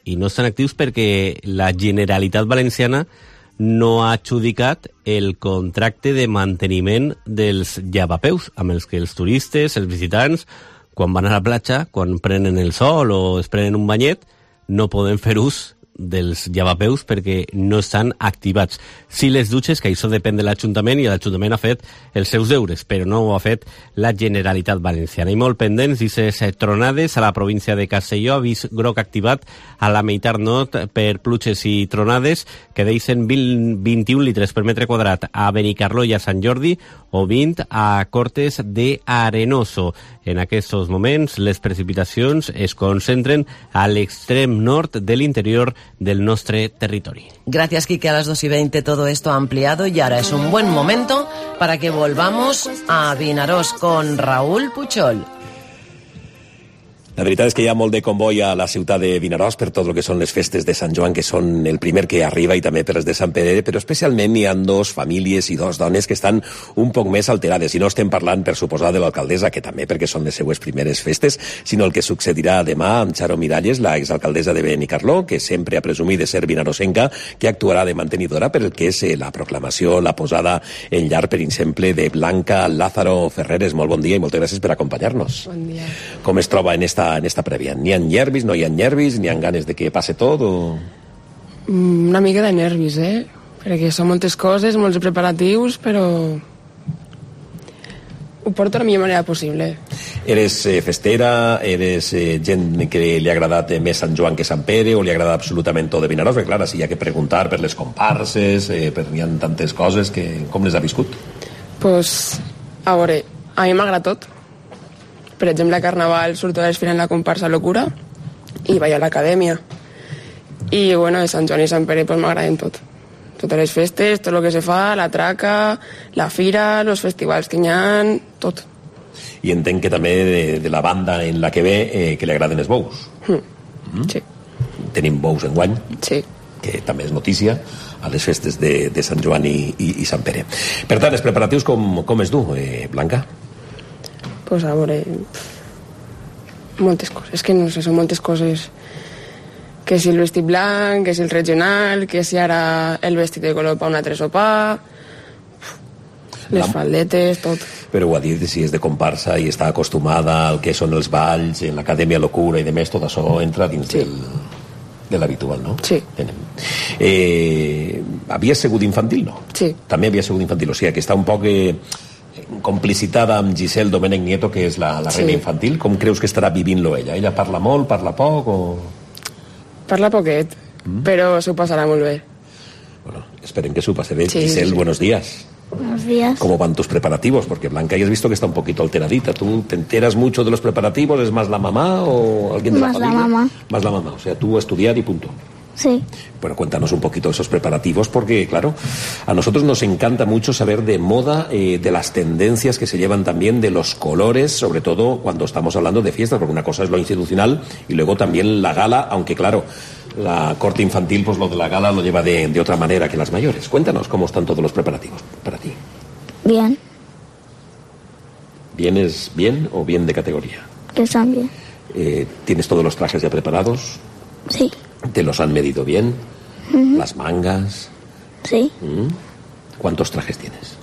i no estan actius perquè la Generalitat Valenciana no ha adjudicat el contracte de manteniment dels llavapeus, amb els que els turistes, els visitants, quan van a la platja, quan prenen el sol o es prenen un banyet, no poden fer ús dels llavapeus perquè no estan activats. Sí les dutxes, que això depèn de l'Ajuntament, i l'Ajuntament ha fet els seus deures, però no ho ha fet la Generalitat Valenciana. I molt pendents, dices, tronades a la província de Castelló, avís groc activat a la meitat nord per pluges i tronades que deixen 21 litres per metre quadrat a Benicarló i a Sant Jordi o 20 a Cortes de Arenoso. En aquests moments les precipitacions es concentren a l'extrem nord de l'interior del nuestro territorio. Gracias, Quique. A las 2:20 todo esto ampliado y ahora es un buen momento para que volvamos a Vinaròs con Raúl Puchol. La veritat és que hi ha molt de comboi a la ciutat de Vinaròs per tot el que són les festes de Sant Joan, que són el primer que arriba, i també per les de Sant Pere, però especialment hi ha dos famílies i dos dones que estan un poc més alterades, i no estem parlant, per suposar, de l'alcaldessa, que també perquè són les seues primeres festes, sinó el que succedirà demà amb Charo Miralles, la exalcaldessa de Benicarló, que sempre ha presumit de ser vinarosenca, que actuarà de mantenidora per el que és la proclamació, la posada en llar, per exemple, de Blanca Lázaro Ferreres. Molt bon dia i moltes gràcies per acompanyar-nos. Bon dia. Com es troba en esta prèvia? N'hi ha nervis, no hi ha nervis, n'hi ha ganes de que passe tot o...? Una mica de nervis, perquè són moltes coses, molts preparatius, però ho porto de la millor manera possible. Eres festera, eres gent que li ha agradat més Sant Joan que Sant Pere, o li agrada absolutament tot de Vinaròs? Perquè clar, si hi ha que preguntar per les comparses, hi ha tantes coses, que com les ha viscut? Pues, a veure, a mi m'agrada tot. Per exemple, a Carnaval surto a desfilar en la comparsa Locura i vaig a l'acadèmia. I, bueno, de Sant Joan i Sant Pere pues, m'agraden tot. Totes les festes, tot el que se fa, la traca, la fira, els festivals que hi ha, tot. I entenc que també de la banda en la que ve que li agraden els bous. Sí. Tenim bous enguany, sí, que també és notícia a les festes de Sant Joan i Sant Pere. Per tant, els preparatius com es du, Blanca? Pues a veure, moltes coses, és que no sé, són moltes coses, que si el vestit blanc, que si el regional, que si ara el vestit de color per un altre sopar, les faldetes, tot. Però ho ha dit, si és de comparsa i està acostumada al que són els balls, en l'Acadèmia Locura i demés, tot això entra dins de l'habitual, no? Sí. Havia sigut infantil, no? Sí. També havia sigut infantil, o sigui que està un poc complicitada amb Giselle Domènech Nieto, que és la reina infantil. Com creus que estarà vivint-lo ella? Ella parla molt, parla poc o...? Parla poquet, però s'ho passarà molt bé. Bueno, esperem que s'ho passe bé. Sí, Giselle, sí. buenos días. Buenos días. ¿Cómo van tus preparativos? Porque Blanca ya has visto que está un poquito alteradita. ¿Tú te enteras mucho de los preparativos? ¿Es más la mamá o alguien de la familia? Más la mamá. Más la mamá, o sea, tú a estudiar y punto. Sí. Bueno, cuéntanos un poquito de esos preparativos, porque, claro, a nosotros nos encanta mucho saber de moda, de las tendencias que se llevan también, de los colores, sobre todo cuando estamos hablando de fiestas, porque una cosa es lo institucional y luego también la gala, aunque, claro, la corte infantil, pues lo de la gala lo lleva de otra manera que las mayores. Cuéntanos cómo están todos los preparativos para ti. Bien. ¿Bien es bien o bien de categoría? Que están bien. ¿Tienes todos los trajes ya preparados? Sí. ¿Te los han medido bien? ¿Las mangas? Sí. ¿Cuántos trajes tienes?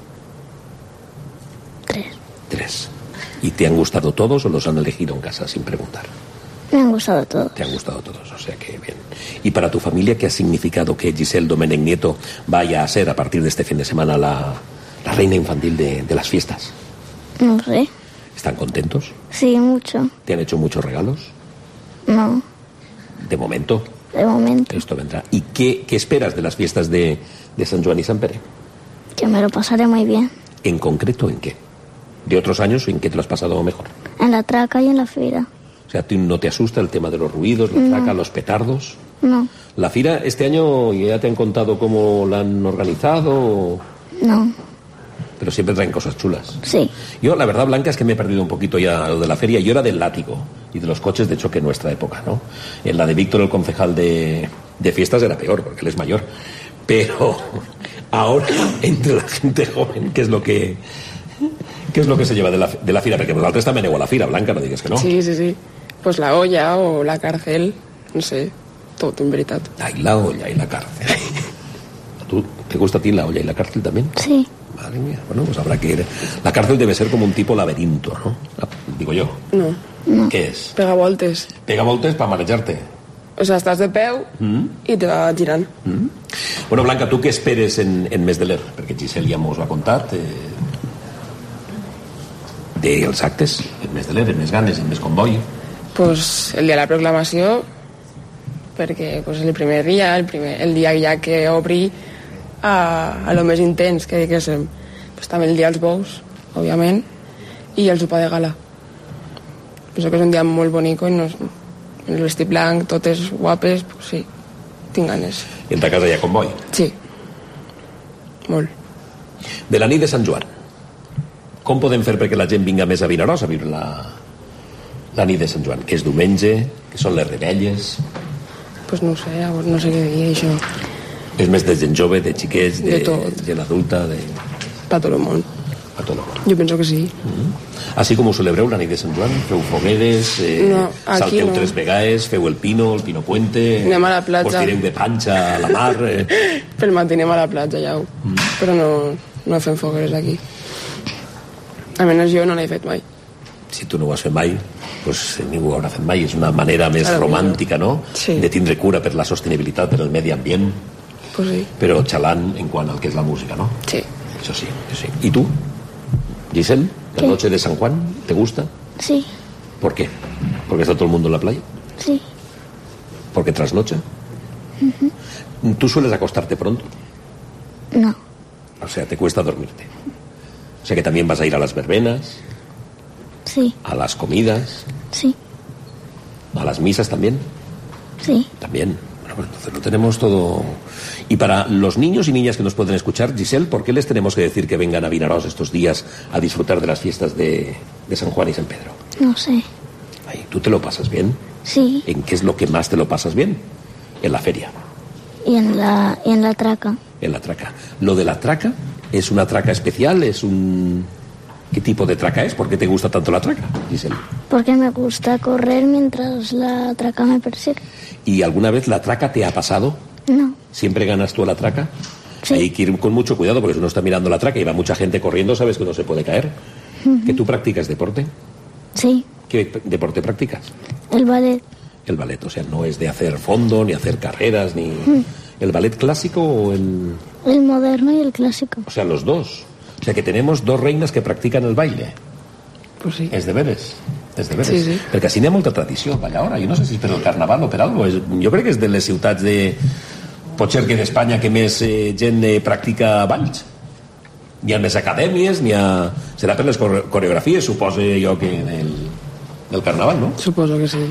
3. 3. ¿Y te han gustado todos o los han elegido en casa sin preguntar? Me han gustado todos. Te han gustado todos, o sea que bien. ¿Y para tu familia qué ha significado que Giselle Domènech Nieto vaya a ser a partir de este fin de semana la reina infantil de las fiestas? No sé. ¿Están contentos? Sí, mucho. ¿Te han hecho muchos regalos? No, De momento. de momento. Esto vendrá. ¿Y qué esperas de las fiestas de San Joan y San Pere? Que me lo pasaré muy bien. ¿En concreto en qué? ¿De otros años en qué te lo has pasado mejor? En la traca y en la fira. O sea, ¿a ti no te asusta el tema de los ruidos, la traca, los petardos? No, ¿La fira este año ya te han contado cómo la han organizado? no. Pero siempre traen cosas chulas. Sí. Yo, la verdad, Blanca, es que me he perdido un poquito ya lo de la feria. Yo era del látigo y de los coches de choque en nuestra época, ¿no? En la de Víctor, el concejal de fiestas, era peor, porque él es mayor. Pero ahora, entre la gente joven, ¿qué es lo que se lleva de la fira? Porque vosaltres també aneu a la fira, Blanca, no digues que no. Sí, sí, sí. Pues la olla o la cárcel, no sé. tot, en veritat. Ay, la olla y la cárcel. ¿Te gusta a ti la olla y la cárcel también? Sí. Madre mía, bueno, pues habrá que ir. La cárcel debe ser como un tipo laberinto, ¿no? Digo yo. No. ¿Qué es? Pega voltes. Pega voltes para manejarte. O sea, estàs de peu i te va girant. Bueno, Blanca, tu què esperes en Mes de l'Er? Perquè Giselle ja mos ho ha contat. Dels actes, en Mes de l'Er, en Més Ganes, en Més Comboi. Pues el dia de la proclamació, perquè pues, el primer dia, el dia ja que obri a lo més intens que diguéssim. Pues, també el dia dels bous, òbviament, i el sopar de gala. Penso que és un dia molt bonic i el vestit blanc, totes guapes, pues sí, tinc ganes. I en ta casa hi ha comboi? Sí, molt. De la nit de Sant Joan, com podem fer perquè la gent vinga més a Vinaròs a viure la nit de Sant Joan? Que és diumenge, que són les rebelles... Pues no sé, no sé què dir, això. És més de gent jove, de xiquets, de gent adulta, de... Per tot el món. Per tot el món. Jo penso que sí. Així com ho celebreu la nit de Sant Joan? Feu fogueres, salteu 3 vegades, feu el pino puente... Anem a la platja. Vos tireu de panxa a la mar... Pel matí anem a la platja, ja ho. Però no fem fogueres aquí. Almenys jo no n'he fet mai. Si tu no ho has fet mai, pues ningú ho haurà fet mai. És una manera més romàntica, no? Sí. De tindre cura per la sostenibilitat, per el medi ambient, pues sí. Però xalant en quant al que és la música, ¿no? Sí. Eso sí, eso sí. ¿Y tú, Giselle? ¿La noche de San Juan te gusta? Sí. ¿Por qué? ¿Porque está todo el mundo en la playa? Sí. ¿Porque trasnocha? ¿Tú sueles acostarte pronto? No. O sea, te cuesta dormirte. O sea que también vas a ir a las verbenas. Sí. A las comidas. Sí. A las misas también. Sí. También. Bueno, pues entonces lo tenemos todo. Y para los niños y niñas que nos pueden escuchar, Giselle, ¿por qué les tenemos que decir que vengan a Vinaròs estos días a disfrutar de las fiestas de San Juan y San Pedro? No sé. Ay, ¿tú te lo pasas bien? Sí. ¿En qué es lo que más te lo pasas bien? En la feria. Y en la traca. En la traca. ¿Lo de la traca es una traca especial? ¿Es un... ¿Qué tipo de traca es? ¿Por qué te gusta tanto la traca, Giselle? Porque me gusta correr mientras la traca me persigue. ¿Y alguna vez la traca te ha pasado? No. ¿Siempre ganas tú a la traca? Sí. Hay que ir con mucho cuidado porque si uno está mirando la traca y va mucha gente corriendo, sabes que uno se puede caer. ¿Que tú practicas deporte? Sí. ¿Qué deporte practicas? El ballet. El ballet, o sea, no es de hacer fondo, ni hacer carreras, ni... ¿El ballet clásico o el...? El moderno y el clásico. O sea, los dos. O sea, que tenemos 2 reinas que practican el baile. Pues sí. És de veres. És de veres. Sí, sí. Perquè així n'hi ha molta tradició, Valladora. Jo no sé si és per el carnaval o per alguna cosa. Jo crec que és de les ciutats de... Potser que d'Espanya que més gent practica balls. N'hi ha més acadèmies, n'hi ha... Serà per les coreografies, suposo jo, que del carnaval, no? Suposo que sí.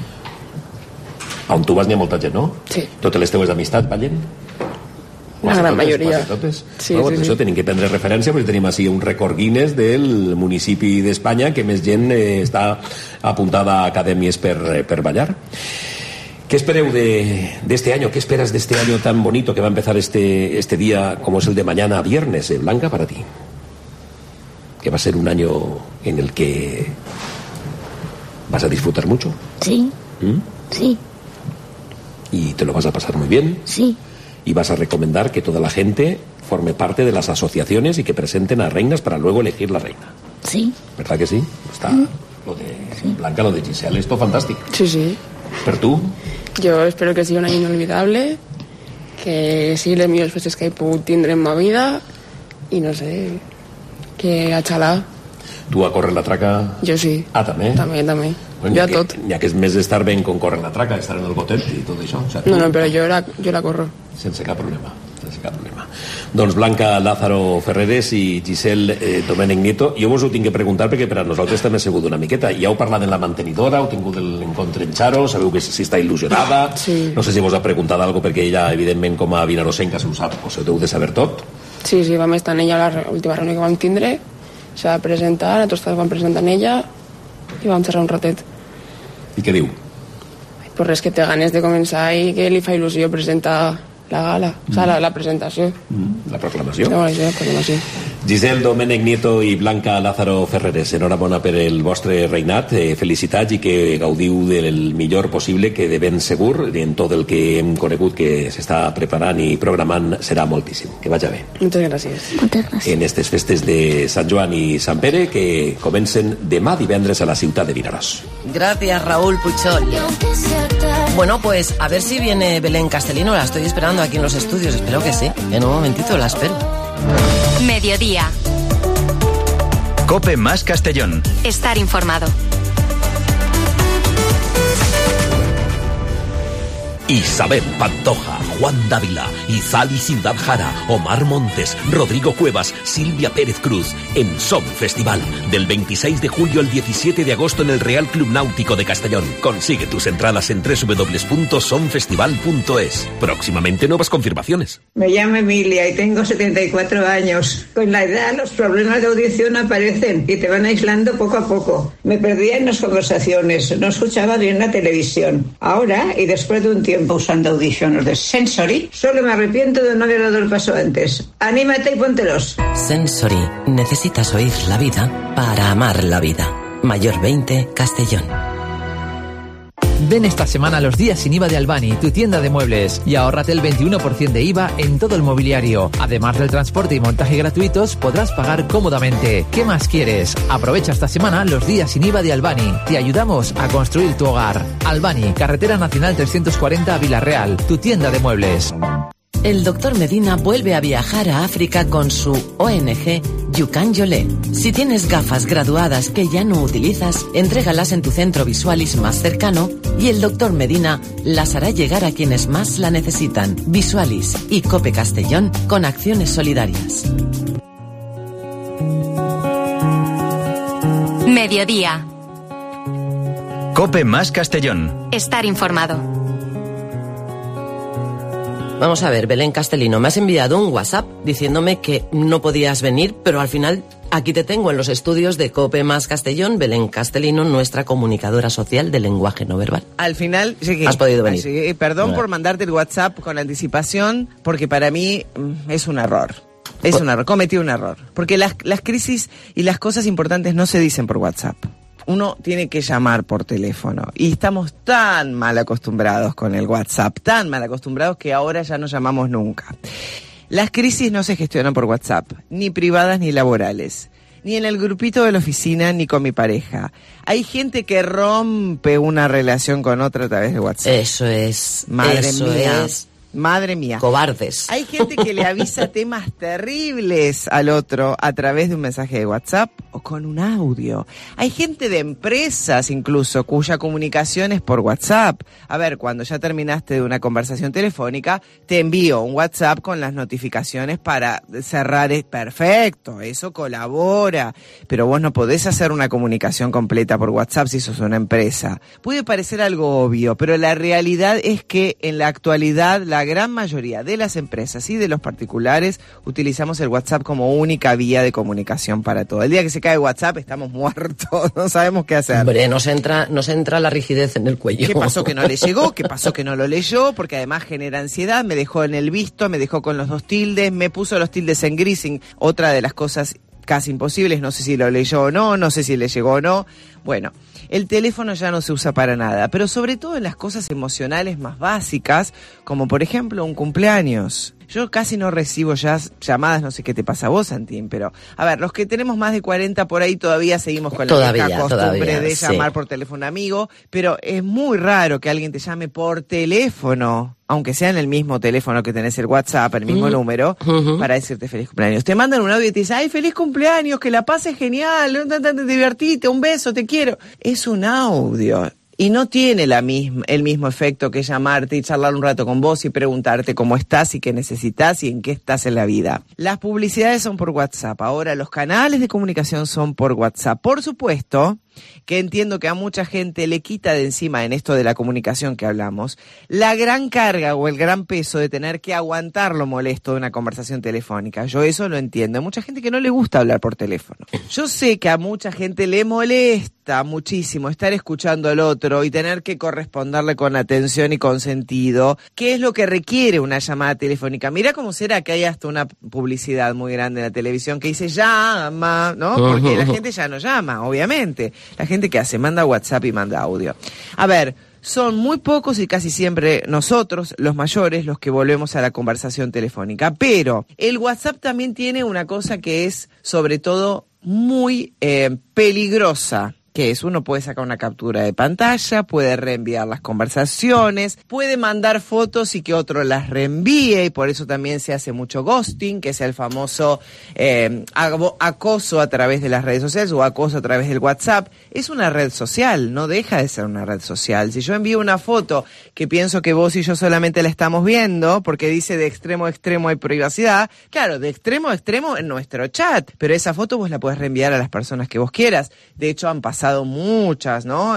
On tu vas n'hi ha molta gent, no? Sí. Totes les teues d'amistat ballen? La gran majoria. Totes? Sí, no, sí, això tenim que prendre referència perquè tenim així un rècord Guinness del municipi d'Espanya que més gent està apuntada a acadèmies per ballar. ¿Qué espereu de este año? ¿Qué esperas de este año tan bonito que va a empezar este día como es el de mañana, viernes, Blanca, para ti? Que va a ser un año en el que vas a disfrutar mucho. Sí. Sí. ¿Y te lo vas a pasar muy bien? Sí. Y vas a recomendar que toda la gente forme parte de las asociaciones y que presenten a reinas para luego elegir la reina. Sí. ¿Verdad que sí? Está lo de Blanca, lo de Giselle, esto fantástico. Sí, sí. ¿Pero tú? Jo espero que sigui un any inolvidable, que sigui les millors festes que he pogut tindre en ma vida i no sé, que a xalar. Tu a córrer la traca? Jo sí. Ah, també? També. Bueno, jo a tot. Ja que és més d'estar ben con córrer la traca, estar en el gotet i tot això. O sea, No, però jo la corro. Sense cap problema. Doncs Blanca Lázaro Ferreres i Giselle Domènech Nieto, jo vos ho tinc que preguntar perquè per a nosaltres també ha sigut una miqueta. Ja heu parlat en la mantenidora, heu tingut l'encontre en Charo, sabeu que si està il·lusionada, sí. No sé si vos ha preguntat alguna cosa perquè ella, evidentment, com a vinarosenca, se ho sap, o se ho deu de saber tot. Sí, vam estar en ella a l'última reunió que vam tindre, se va presentar, nosaltres vam presentar en ella i vam xerrar un ratet. I què diu? Pues res, que té ganes de començar i que li fa il·lusió presentar la gala, o sea, la presentació. La proclamació. La proclamació. Giselle, Domènec Nieto i Blanca Lázaro Ferreres, enhorabona per el vostre reinat, felicitats i que gaudiu del millor possible, que de ben segur en tot el que hem conegut que s'està preparant i programant serà moltíssim. Que vaja bé. Moltes gràcies. En aquestes festes de Sant Joan i Sant Pere que comencen demà divendres a la ciutat de Vinaròs. Gracias, Raúl Puchol. Bueno, pues a ver si viene Belén Castellino. La estoy esperando aquí en los estudios. Espero que sí. En un momentito la espero. Mediodía. Cope más Castellón. Estar informado. Isabel Pantoja, Juan Dávila, Izal y Ciudad Jara, Omar Montes, Rodrigo Cuevas, Silvia Pérez Cruz, en Som Festival, del 26 de julio al 17 de agosto en el Real Club Náutico de Castellón. Consigue tus entradas en www.somfestival.es. Próximamente nuevas confirmaciones. Me llamo Emilia y tengo 74 años. Con la edad los problemas de audición aparecen y te van aislando poco a poco. Me perdía en las conversaciones, no escuchaba bien la televisión. Ahora, y después de un tiempo usando audífonos de Sensory, solo me arrepiento de no haber dado el paso antes. Anímate y póntelos. Sensory. Necesitas oír la vida para amar la vida. Mayor 20, Castellón. Ven esta semana a los días sin IVA de Albani, tu tienda de muebles, y ahórrate el 21% de IVA en todo el mobiliario. Además del transporte y montaje gratuitos, podrás pagar cómodamente. ¿Qué más quieres? Aprovecha esta semana los días sin IVA de Albani. Te ayudamos a construir tu hogar. Albani, Carretera Nacional 340 a Vila-real, tu tienda de muebles. El doctor Medina vuelve a viajar a África con su ONG Yukan Yolé. Si tienes gafas graduadas que ya no utilizas, entrégalas en tu centro Visualis más cercano y el doctor Medina las hará llegar a quienes más la necesitan. Visualis y Cope Castellón con acciones solidarias. Mediodía. Cope más Castellón. Estar informado. Vamos a ver, Belén Castellino, me has enviado un WhatsApp diciéndome que no podías venir, pero al final aquí te tengo en los estudios de Cope más Castellón, Belén Castellino, nuestra comunicadora social de lenguaje no verbal. Al final llegué. Has podido venir. Llegué. Perdón por mandarte el WhatsApp con anticipación, porque para mí es un error. Es un error, cometí un error. Porque las crisis y las cosas importantes no se dicen por WhatsApp. Uno tiene que llamar por teléfono y estamos tan mal acostumbrados con el WhatsApp, tan mal acostumbrados que ahora ya no llamamos nunca. Las crisis no se gestionan por WhatsApp, ni privadas ni laborales, ni en el grupito de la oficina ni con mi pareja. Hay gente que rompe una relación con otra a través de WhatsApp. Eso es. Madre mía. Madre mía. Cobardes. Hay gente que le avisa temas terribles al otro a través de un mensaje de WhatsApp o con un audio. Hay gente de empresas incluso cuya comunicación es por WhatsApp. A ver, cuando ya terminaste de una conversación telefónica, te envío un WhatsApp con las notificaciones para cerrar. Perfecto, eso colabora. Pero vos no podés hacer una comunicación completa por WhatsApp si sos una empresa. Puede parecer algo obvio, pero la realidad es que en la actualidad la gran mayoría de las empresas y de los particulares utilizamos el WhatsApp como única vía de comunicación para todo. El día que se cae WhatsApp estamos muertos, no sabemos qué hacer. Hombre, nos entra la rigidez en el cuello. ¿Qué pasó que no le llegó? ¿Qué pasó que no lo leyó? Porque además genera ansiedad, me dejó en el visto, me dejó con los 2 tildes, me puso los tildes en gris, otra de las cosas casi imposibles, no sé si lo leyó o no, no sé si le llegó o no. Bueno, el teléfono ya no se usa para nada, pero sobre todo en las cosas emocionales más básicas, como por ejemplo un cumpleaños. Yo casi no recibo ya llamadas, no sé qué te pasa a vos, Santín, pero a ver, los que tenemos más de 40 por ahí todavía seguimos con la vieja costumbre de llamar por teléfono amigo, pero es muy raro que alguien te llame por teléfono, aunque sea en el mismo teléfono que tenés el WhatsApp, el mismo número, para decirte feliz cumpleaños. Te mandan un audio y te dicen, ay, feliz cumpleaños, que la pases genial, divertite, un beso, te quiero. Es un audio. Y no tiene el mismo efecto que llamarte y charlar un rato con vos y preguntarte cómo estás y qué necesitas y en qué estás en la vida. Las publicidades son por WhatsApp. Ahora los canales de comunicación son por WhatsApp. Por supuesto que entiendo que a mucha gente le quita de encima en esto de la comunicación que hablamos, la gran carga o el gran peso de tener que aguantar lo molesto de una conversación telefónica. Yo eso lo entiendo. Hay mucha gente que no le gusta hablar por teléfono. Yo sé que a mucha gente le molesta muchísimo estar escuchando al otro y tener que corresponderle con atención y con sentido, que es lo que requiere una llamada telefónica. Mira cómo será que hay hasta una publicidad muy grande en la televisión que dice llama, ¿no? Porque la gente ya no llama, obviamente. La gente que hace, manda WhatsApp y manda audio. A ver, son muy pocos y casi siempre nosotros, los mayores, los que volvemos a la conversación telefónica. Pero el WhatsApp también tiene una cosa que es, sobre todo, muy peligrosa, que es, uno puede sacar una captura de pantalla, puede reenviar las conversaciones, puede mandar fotos y que otro las reenvíe, y por eso también se hace mucho ghosting, que es el famoso acoso a través de las redes sociales o acoso a través del WhatsApp. Es una red social, no deja de ser una red social. Si yo envío una foto que pienso que vos y yo solamente la estamos viendo, porque dice de extremo a extremo hay privacidad, claro, de extremo a extremo en nuestro chat, pero esa foto vos la podés reenviar a las personas que vos quieras. De hecho, han pasado muchas, ¿no?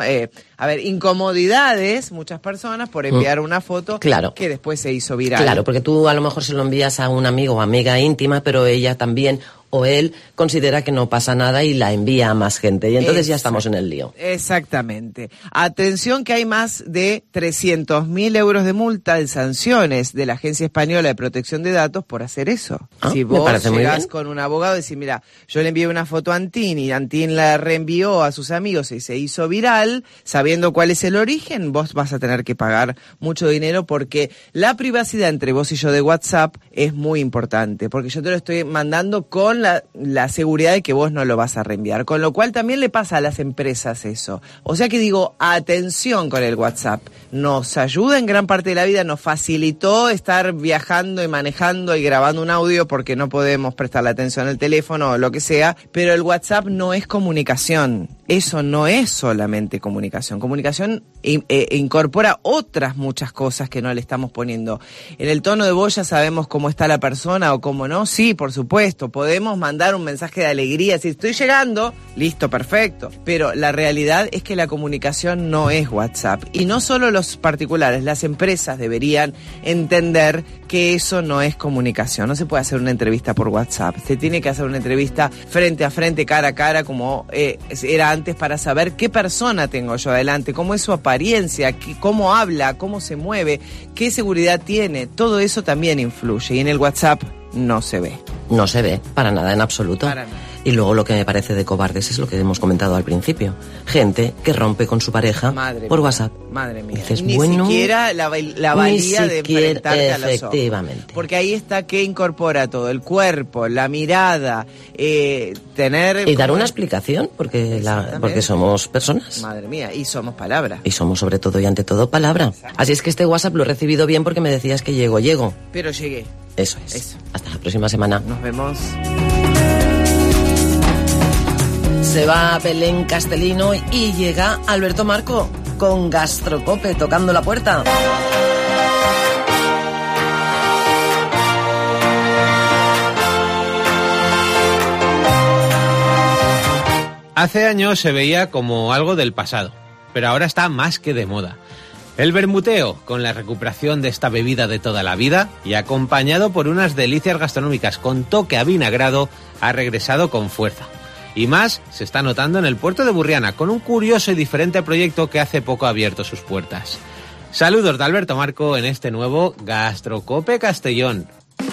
Incomodidades, muchas personas por enviar una foto que después se hizo viral. Claro, porque tú a lo mejor se lo envías a un amigo o amiga íntima, pero ella también o él considera que no pasa nada y la envía a más gente. Y entonces ya estamos en el lío. Exactamente. Atención que hay más de 300.000 euros de multa en sanciones de la Agencia Española de Protección de Datos por hacer eso. Si vos llegás con un abogado y decís, mira, yo le envié una foto a Antín y Antín la reenvió a sus amigos y se hizo viral, sabiendo cuál es el origen, vos vas a tener que pagar mucho dinero, porque la privacidad entre vos y yo de WhatsApp es muy importante, porque yo te lo estoy mandando con la seguridad de que vos no lo vas a reenviar, con lo cual también le pasa a las empresas eso. O sea que digo, atención con el WhatsApp, nos ayuda en gran parte de la vida, nos facilitó estar viajando y manejando y grabando un audio porque no podemos prestarle atención al teléfono o lo que sea, pero el WhatsApp no es comunicación. Eso no es solamente comunicación. Comunicación incorpora otras muchas cosas que no le estamos poniendo. En el tono de voz ya sabemos cómo está la persona o cómo no. Sí, por supuesto, podemos mandar un mensaje de alegría, si estoy llegando, listo, perfecto. Pero la realidad es que la comunicación no es WhatsApp. Y no solo los particulares, las empresas deberían entender que eso no es comunicación. No se puede hacer una entrevista por WhatsApp. Se tiene que hacer una entrevista frente a frente, cara a cara, como era antes, para saber qué persona tengo yo adelante, cómo es su apariencia, cómo habla, cómo se mueve, qué seguridad tiene. Todo eso también influye y en el WhatsApp no se ve. No se ve, para nada, en absoluto. Para nada. Y luego lo que me parece de cobardes es lo que hemos comentado al principio. Gente que rompe con su pareja por WhatsApp. Madre mía. Dices, ni bueno, siquiera la valía de enfrentarte a los ojos. Efectivamente. Porque ahí está que incorpora todo, el cuerpo, la mirada, tener... Y dar una explicación, porque somos personas. Madre mía, y somos palabra. Y somos sobre todo y ante todo palabra. Así es que este WhatsApp lo he recibido bien porque me decías que llego. Pero llegué. Eso es. Eso. Hasta la próxima semana. Nos vemos. Se va Belén Castellino y llega Alberto Marco con Gastrocope tocando la puerta. Hace años se veía como algo del pasado, pero ahora está más que de moda. El vermuteo, con la recuperación de esta bebida de toda la vida y acompañado por unas delicias gastronómicas con toque avinagrado, ha regresado con fuerza. Y más se está notando en el puerto de Burriana, con un curioso y diferente proyecto que hace poco ha abierto sus puertas. Saludos de Alberto Marco en este nuevo Gastrocope Castellón.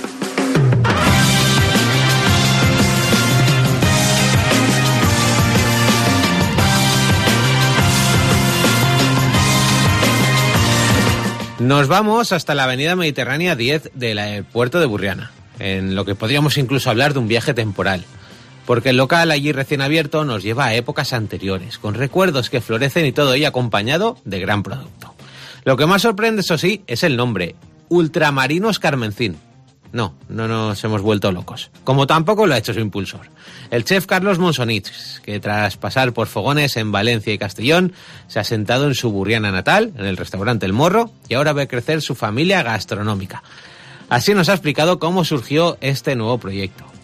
Nos vamos hasta la avenida Mediterránea 10 del puerto de Burriana, en lo que podríamos incluso hablar de un viaje temporal. Porque el local allí recién abierto nos lleva a épocas anteriores, con recuerdos que florecen y todo ello acompañado de gran producto. Lo que más sorprende, eso sí, es el nombre, Ultramarinos Carmencín. No nos hemos vuelto locos, como tampoco lo ha hecho su impulsor, el chef Carlos Monsonich, que tras pasar por fogones en Valencia y Castellón, se ha sentado en su Burriana natal, en el restaurante El Morro, y ahora ve crecer su familia gastronómica. Así nos ha explicado cómo surgió este nuevo proyecto.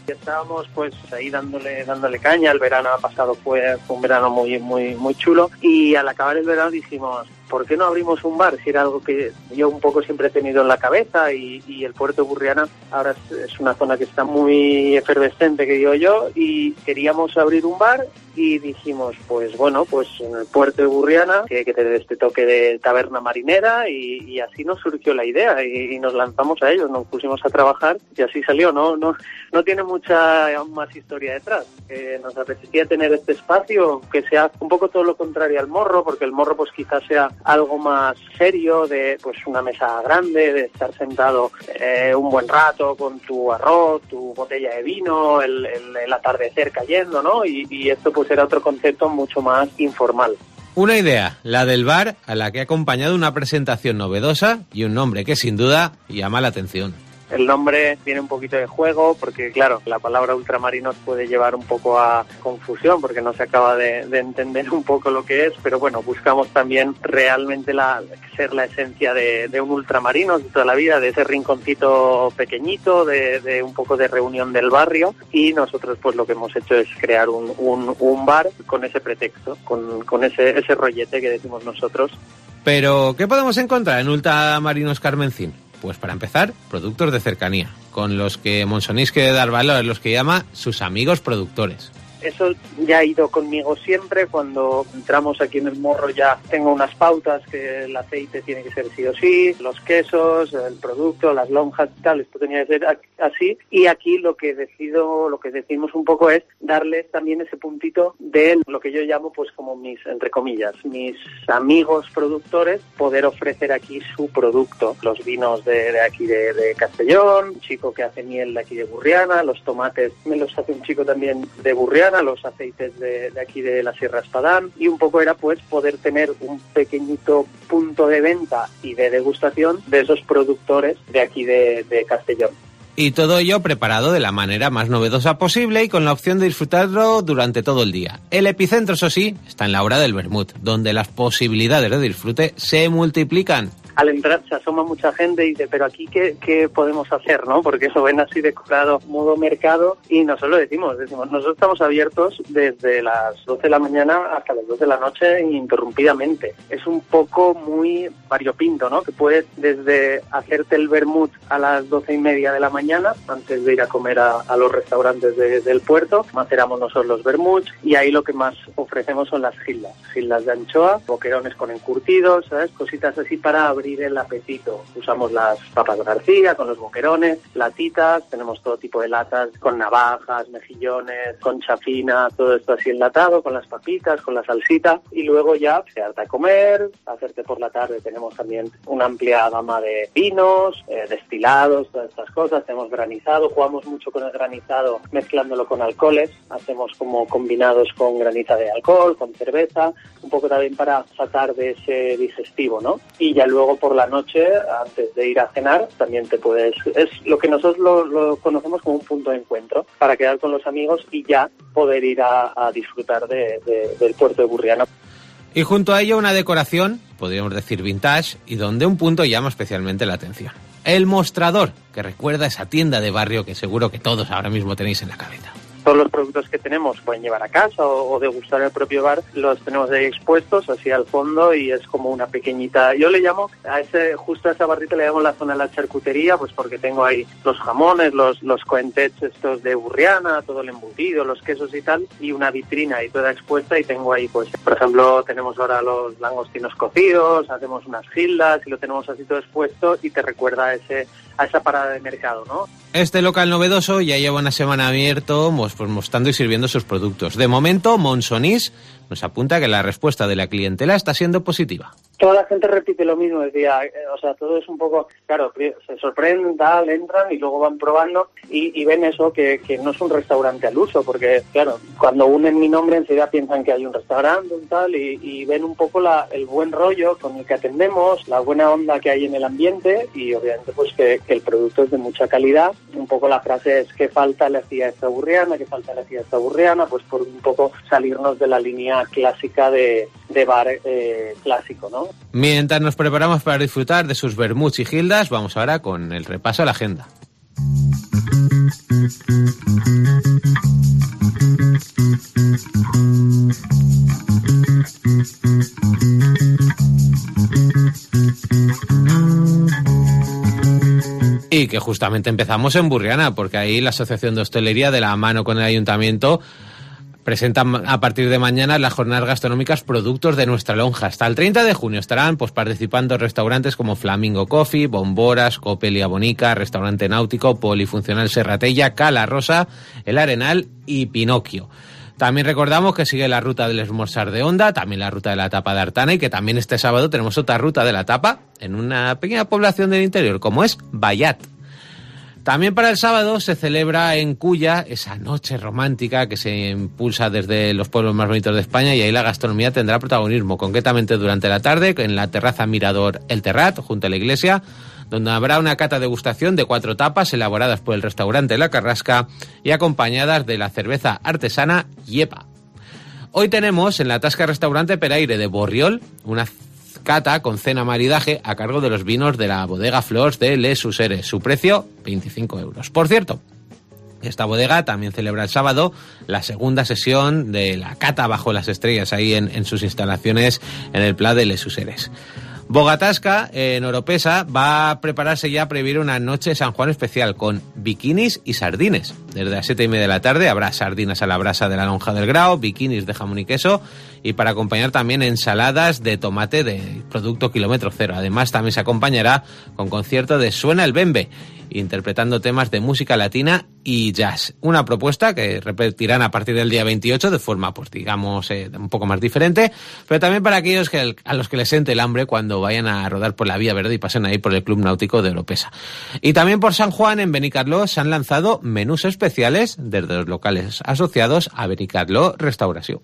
Estábamos pues ahí dándole caña. El verano pasado fue un verano muy chulo, y al acabar el verano dijimos, ¿por qué no abrimos un bar? Si era algo que yo un poco siempre he tenido en la cabeza, y el puerto de Burriana ahora es una zona que está muy efervescente, que digo yo, y queríamos abrir un bar, y dijimos, pues bueno, pues en el puerto de Burriana, que tener este toque de taberna marinera, y así nos surgió la idea, y nos lanzamos a ello, nos pusimos a trabajar, y así salió. No tiene mucha más historia detrás. Nos apetecía tener este espacio que sea un poco todo lo contrario al morro, porque el morro pues quizás sea algo más serio, de pues una mesa grande, de estar sentado un buen rato con tu arroz, tu botella de vino, el atardecer cayendo, ¿no? Y esto pues era otro concepto mucho más informal. Una idea, la del bar, a la que ha acompañado una presentación novedosa y un nombre que sin duda llama la atención. El nombre tiene un poquito de juego, porque claro, la palabra ultramarinos puede llevar un poco a confusión, porque no se acaba de entender un poco lo que es, pero bueno, buscamos también realmente ser la esencia de un ultramarino de toda la vida, de ese rinconcito pequeñito, de un poco de reunión del barrio, y nosotros pues lo que hemos hecho es crear un bar con ese pretexto, con ese rollete que decimos nosotros. Pero, ¿qué podemos encontrar en Ultramarinos Carmencín? Pues para empezar, productos de cercanía, con los que Monsonís quiere dar valor, los que llama sus amigos productores. Eso ya ha ido conmigo siempre. Cuando entramos aquí en el morro ya tengo unas pautas, que el aceite tiene que ser sí o sí, los quesos, el producto, las lonjas y tal, esto tenía que ser así. Y aquí lo que decimos un poco es darles también ese puntito de lo que yo llamo pues como mis, entre comillas, mis amigos productores, poder ofrecer aquí su producto. Los vinos de aquí de Castellón, un chico que hace miel de aquí de Burriana, los tomates me los hace un chico también de Burriana, los aceites de aquí de la Sierra Espadán, y un poco era pues poder tener un pequeñito punto de venta y de degustación de esos productores de aquí de Castellón. Y todo ello preparado de la manera más novedosa posible y con la opción de disfrutarlo durante todo el día. El epicentro, eso sí, está en la hora del vermut, donde las posibilidades de disfrute se multiplican. Al entrar se asoma mucha gente y dice, pero aquí ¿qué podemos hacer, no? Porque eso ven así decorado, modo mercado, y nosotros lo decimos, nosotros estamos abiertos desde las 12 de la mañana hasta las 12 de la noche ininterrumpidamente. Es un poco muy variopinto, ¿no? Que puedes desde hacerte el vermut a las 12:30 de la mañana, antes de ir a comer a los restaurantes del puerto, maceramos nosotros los vermuts, y ahí lo que más ofrecemos son las gildas de anchoa, boquerones con encurtidos, ¿sabes? Cositas así para abrir el apetito. Usamos las papas García con los boquerones, latitas, tenemos todo tipo de latas con navajas, mejillones, concha fina, todo esto así enlatado, con las papitas, con la salsita, y luego ya quedarte a comer, hacerte por la tarde. Tenemos también una amplia gama de vinos, destilados, todas estas cosas. Tenemos granizado, jugamos mucho con el granizado mezclándolo con alcoholes, hacemos como combinados con graniza de alcohol, con cerveza, un poco también para sacar de ese digestivo, ¿no? Y ya luego por la noche, antes de ir a cenar, también es lo que nosotros lo conocemos como un punto de encuentro, para quedar con los amigos y ya poder ir a disfrutar del puerto de Burriana. Y junto a ello una decoración, podríamos decir vintage, y donde un punto llama especialmente la atención. El mostrador, que recuerda esa tienda de barrio que seguro que todos ahora mismo tenéis en la cabeza. Todos los productos que tenemos pueden llevar a casa o degustar en el propio bar, los tenemos ahí expuestos así al fondo, y es como una pequeñita, yo le llamo justo a esa barrita le llamo la zona de la charcutería, pues porque tengo ahí los jamones, los coentets estos de Burriana, todo el embutido, los quesos y tal, y una vitrina ahí toda expuesta, y tengo ahí pues, por ejemplo, tenemos ahora los langostinos cocidos, hacemos unas gildas y lo tenemos así todo expuesto, y te recuerda a esa parada de mercado, ¿no? Este local novedoso ya lleva una semana abierto, pues mostrando y sirviendo sus productos. De momento, Monsonís nos apunta que la respuesta de la clientela está siendo positiva. Toda la gente repite lo mismo, decía, o sea, todo es un poco, claro, se sorprenden, tal, entran y luego van probando y ven eso, que no es un restaurante al uso, porque, claro, cuando unen mi nombre enseguida piensan que hay un restaurante y tal, y ven un poco el buen rollo con el que atendemos, la buena onda que hay en el ambiente, y obviamente pues que el producto es de mucha calidad. Un poco la frase es que falta le hacía esta Burriana, pues por un poco salirnos de la línea clásica de bar clásico, ¿no? Mientras nos preparamos para disfrutar de sus vermuts y gildas, vamos ahora con el repaso a la agenda. justamente empezamos en Burriana, porque ahí la Asociación de Hostelería, de la mano con el Ayuntamiento, presentan a partir de mañana las jornadas gastronómicas Productos de Nuestra Lonja. Hasta el 30 de junio estarán participando restaurantes como Flamingo Coffee, Bomboras, Copelia Bonica, Restaurante Náutico, Polifuncional Serratella, Cala Rosa, El Arenal y Pinocchio. También recordamos que sigue la ruta del Esmorzar de Onda, también la ruta de la tapa de Artana, y que también este sábado tenemos otra ruta de la tapa en una pequeña población del interior, como es Bayat. También para el sábado se celebra en Culla esa noche romántica que se impulsa desde los pueblos más bonitos de España, y ahí la gastronomía tendrá protagonismo, concretamente durante la tarde en la terraza Mirador El Terrat, junto a la iglesia, donde habrá una cata degustación de 4 tapas elaboradas por el restaurante La Carrasca y acompañadas de la cerveza artesana Yepa. Hoy tenemos en la Tasca Restaurante Peraire de Borriol una cata con cena maridaje a cargo de los vinos de la bodega Flors de Les Useres. Su precio, 25 euros. Por cierto, esta bodega también celebra el sábado la segunda sesión de la cata bajo las estrellas ahí en sus instalaciones en el Pla de Les Useres. Bogatasca, en Oropesa, va a prepararse ya a previr una noche de San Juan especial con bikinis y sardines. Desde las 7:30 de la tarde habrá sardinas a la brasa de la Lonja del Grao, bikinis de jamón y queso, y para acompañar también ensaladas de tomate de producto kilómetro cero. Además, también se acompañará con concierto de Suena el Bembe, interpretando temas de música latina y jazz. Una propuesta que repetirán a partir del día 28 de forma, pues digamos, un poco más diferente, pero también para aquellos a los que les siente el hambre cuando vayan a rodar por la Vía Verde y pasen ahí por el Club Náutico de Oropesa. Y también por San Juan, en Benicarló, se han lanzado menús especiales desde los locales asociados a Benicarló Restauración.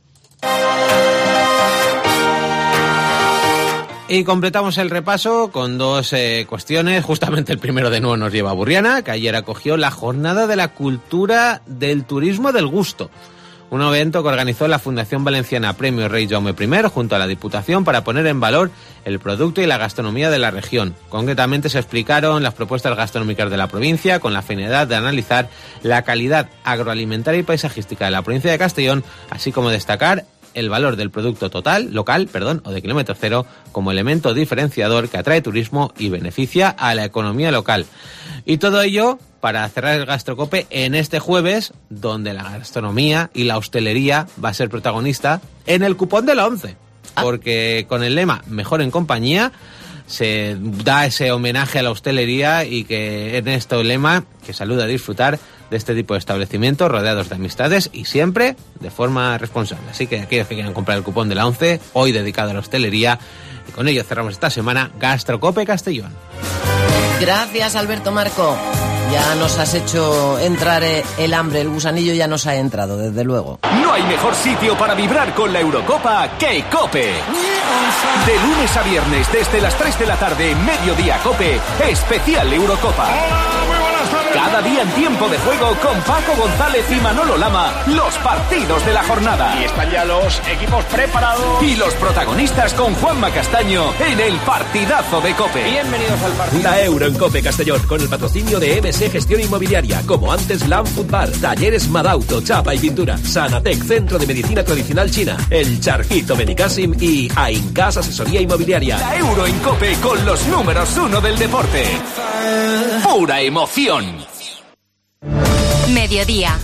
Y completamos el repaso con 2 cuestiones. Justamente el primero de nuevo nos lleva a Burriana, que ayer acogió la Jornada de la Cultura del Turismo del Gusto, un evento que organizó la Fundación Valenciana Premio Rey Jaume I junto a la Diputación para poner en valor el producto y la gastronomía de la región. Concretamente se explicaron las propuestas gastronómicas de la provincia con la finalidad de analizar la calidad agroalimentaria y paisajística de la provincia de Castellón, así como destacar el valor del producto local o de kilómetro cero como elemento diferenciador que atrae turismo y beneficia a la economía local. Y todo ello para cerrar el Gastrocope en este jueves, donde la gastronomía y la hostelería va a ser protagonista en el cupón de la 11. Porque con el lema Mejor en Compañía se da ese homenaje a la hostelería, y que en este lema que saluda a disfrutar de este tipo de establecimientos rodeados de amistades y siempre de forma responsable. Así que aquellos que quieran comprar el cupón de la 11, hoy dedicado a la hostelería, y con ello cerramos esta semana Gastrocope Castellón. Gracias, Alberto Marco. Ya nos has hecho entrar el hambre, el gusanillo ya nos ha entrado, desde luego. No hay mejor sitio para vibrar con la Eurocopa que COPE. De lunes a viernes, desde las 3 de la tarde, Mediodía COPE, especial Eurocopa. Cada día en tiempo de juego con Paco González y Manolo Lama, los partidos de la jornada. Y están ya los equipos preparados. Y los protagonistas con Juanma Castaño en el partidazo de COPE. Bienvenidos al partido. La Euro en COPE Castellón, con el patrocinio de MS Gestión Inmobiliaria, como antes Land Food Bar, Talleres Madauto, Chapa y Pintura, Sanatec, Centro de Medicina Tradicional China, El Charquito Benicassim y Aincas Asesoría Inmobiliaria. La Euro en COPE con los números 1 del deporte. Pura emoción. Mediodía.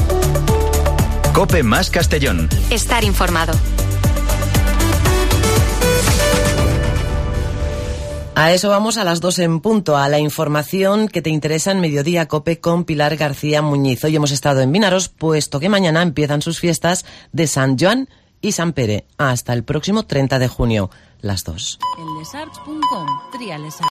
COPE más Castellón. Estar informado. A eso vamos a las 2 en punto, a la información que te interesa en Mediodía COPE con Pilar García Muñiz. Hoy hemos estado en Vinaros, puesto que mañana empiezan sus fiestas de San Joan y Sant Pere, hasta el próximo 30 de junio, las 2. Eldesarts.com, tria les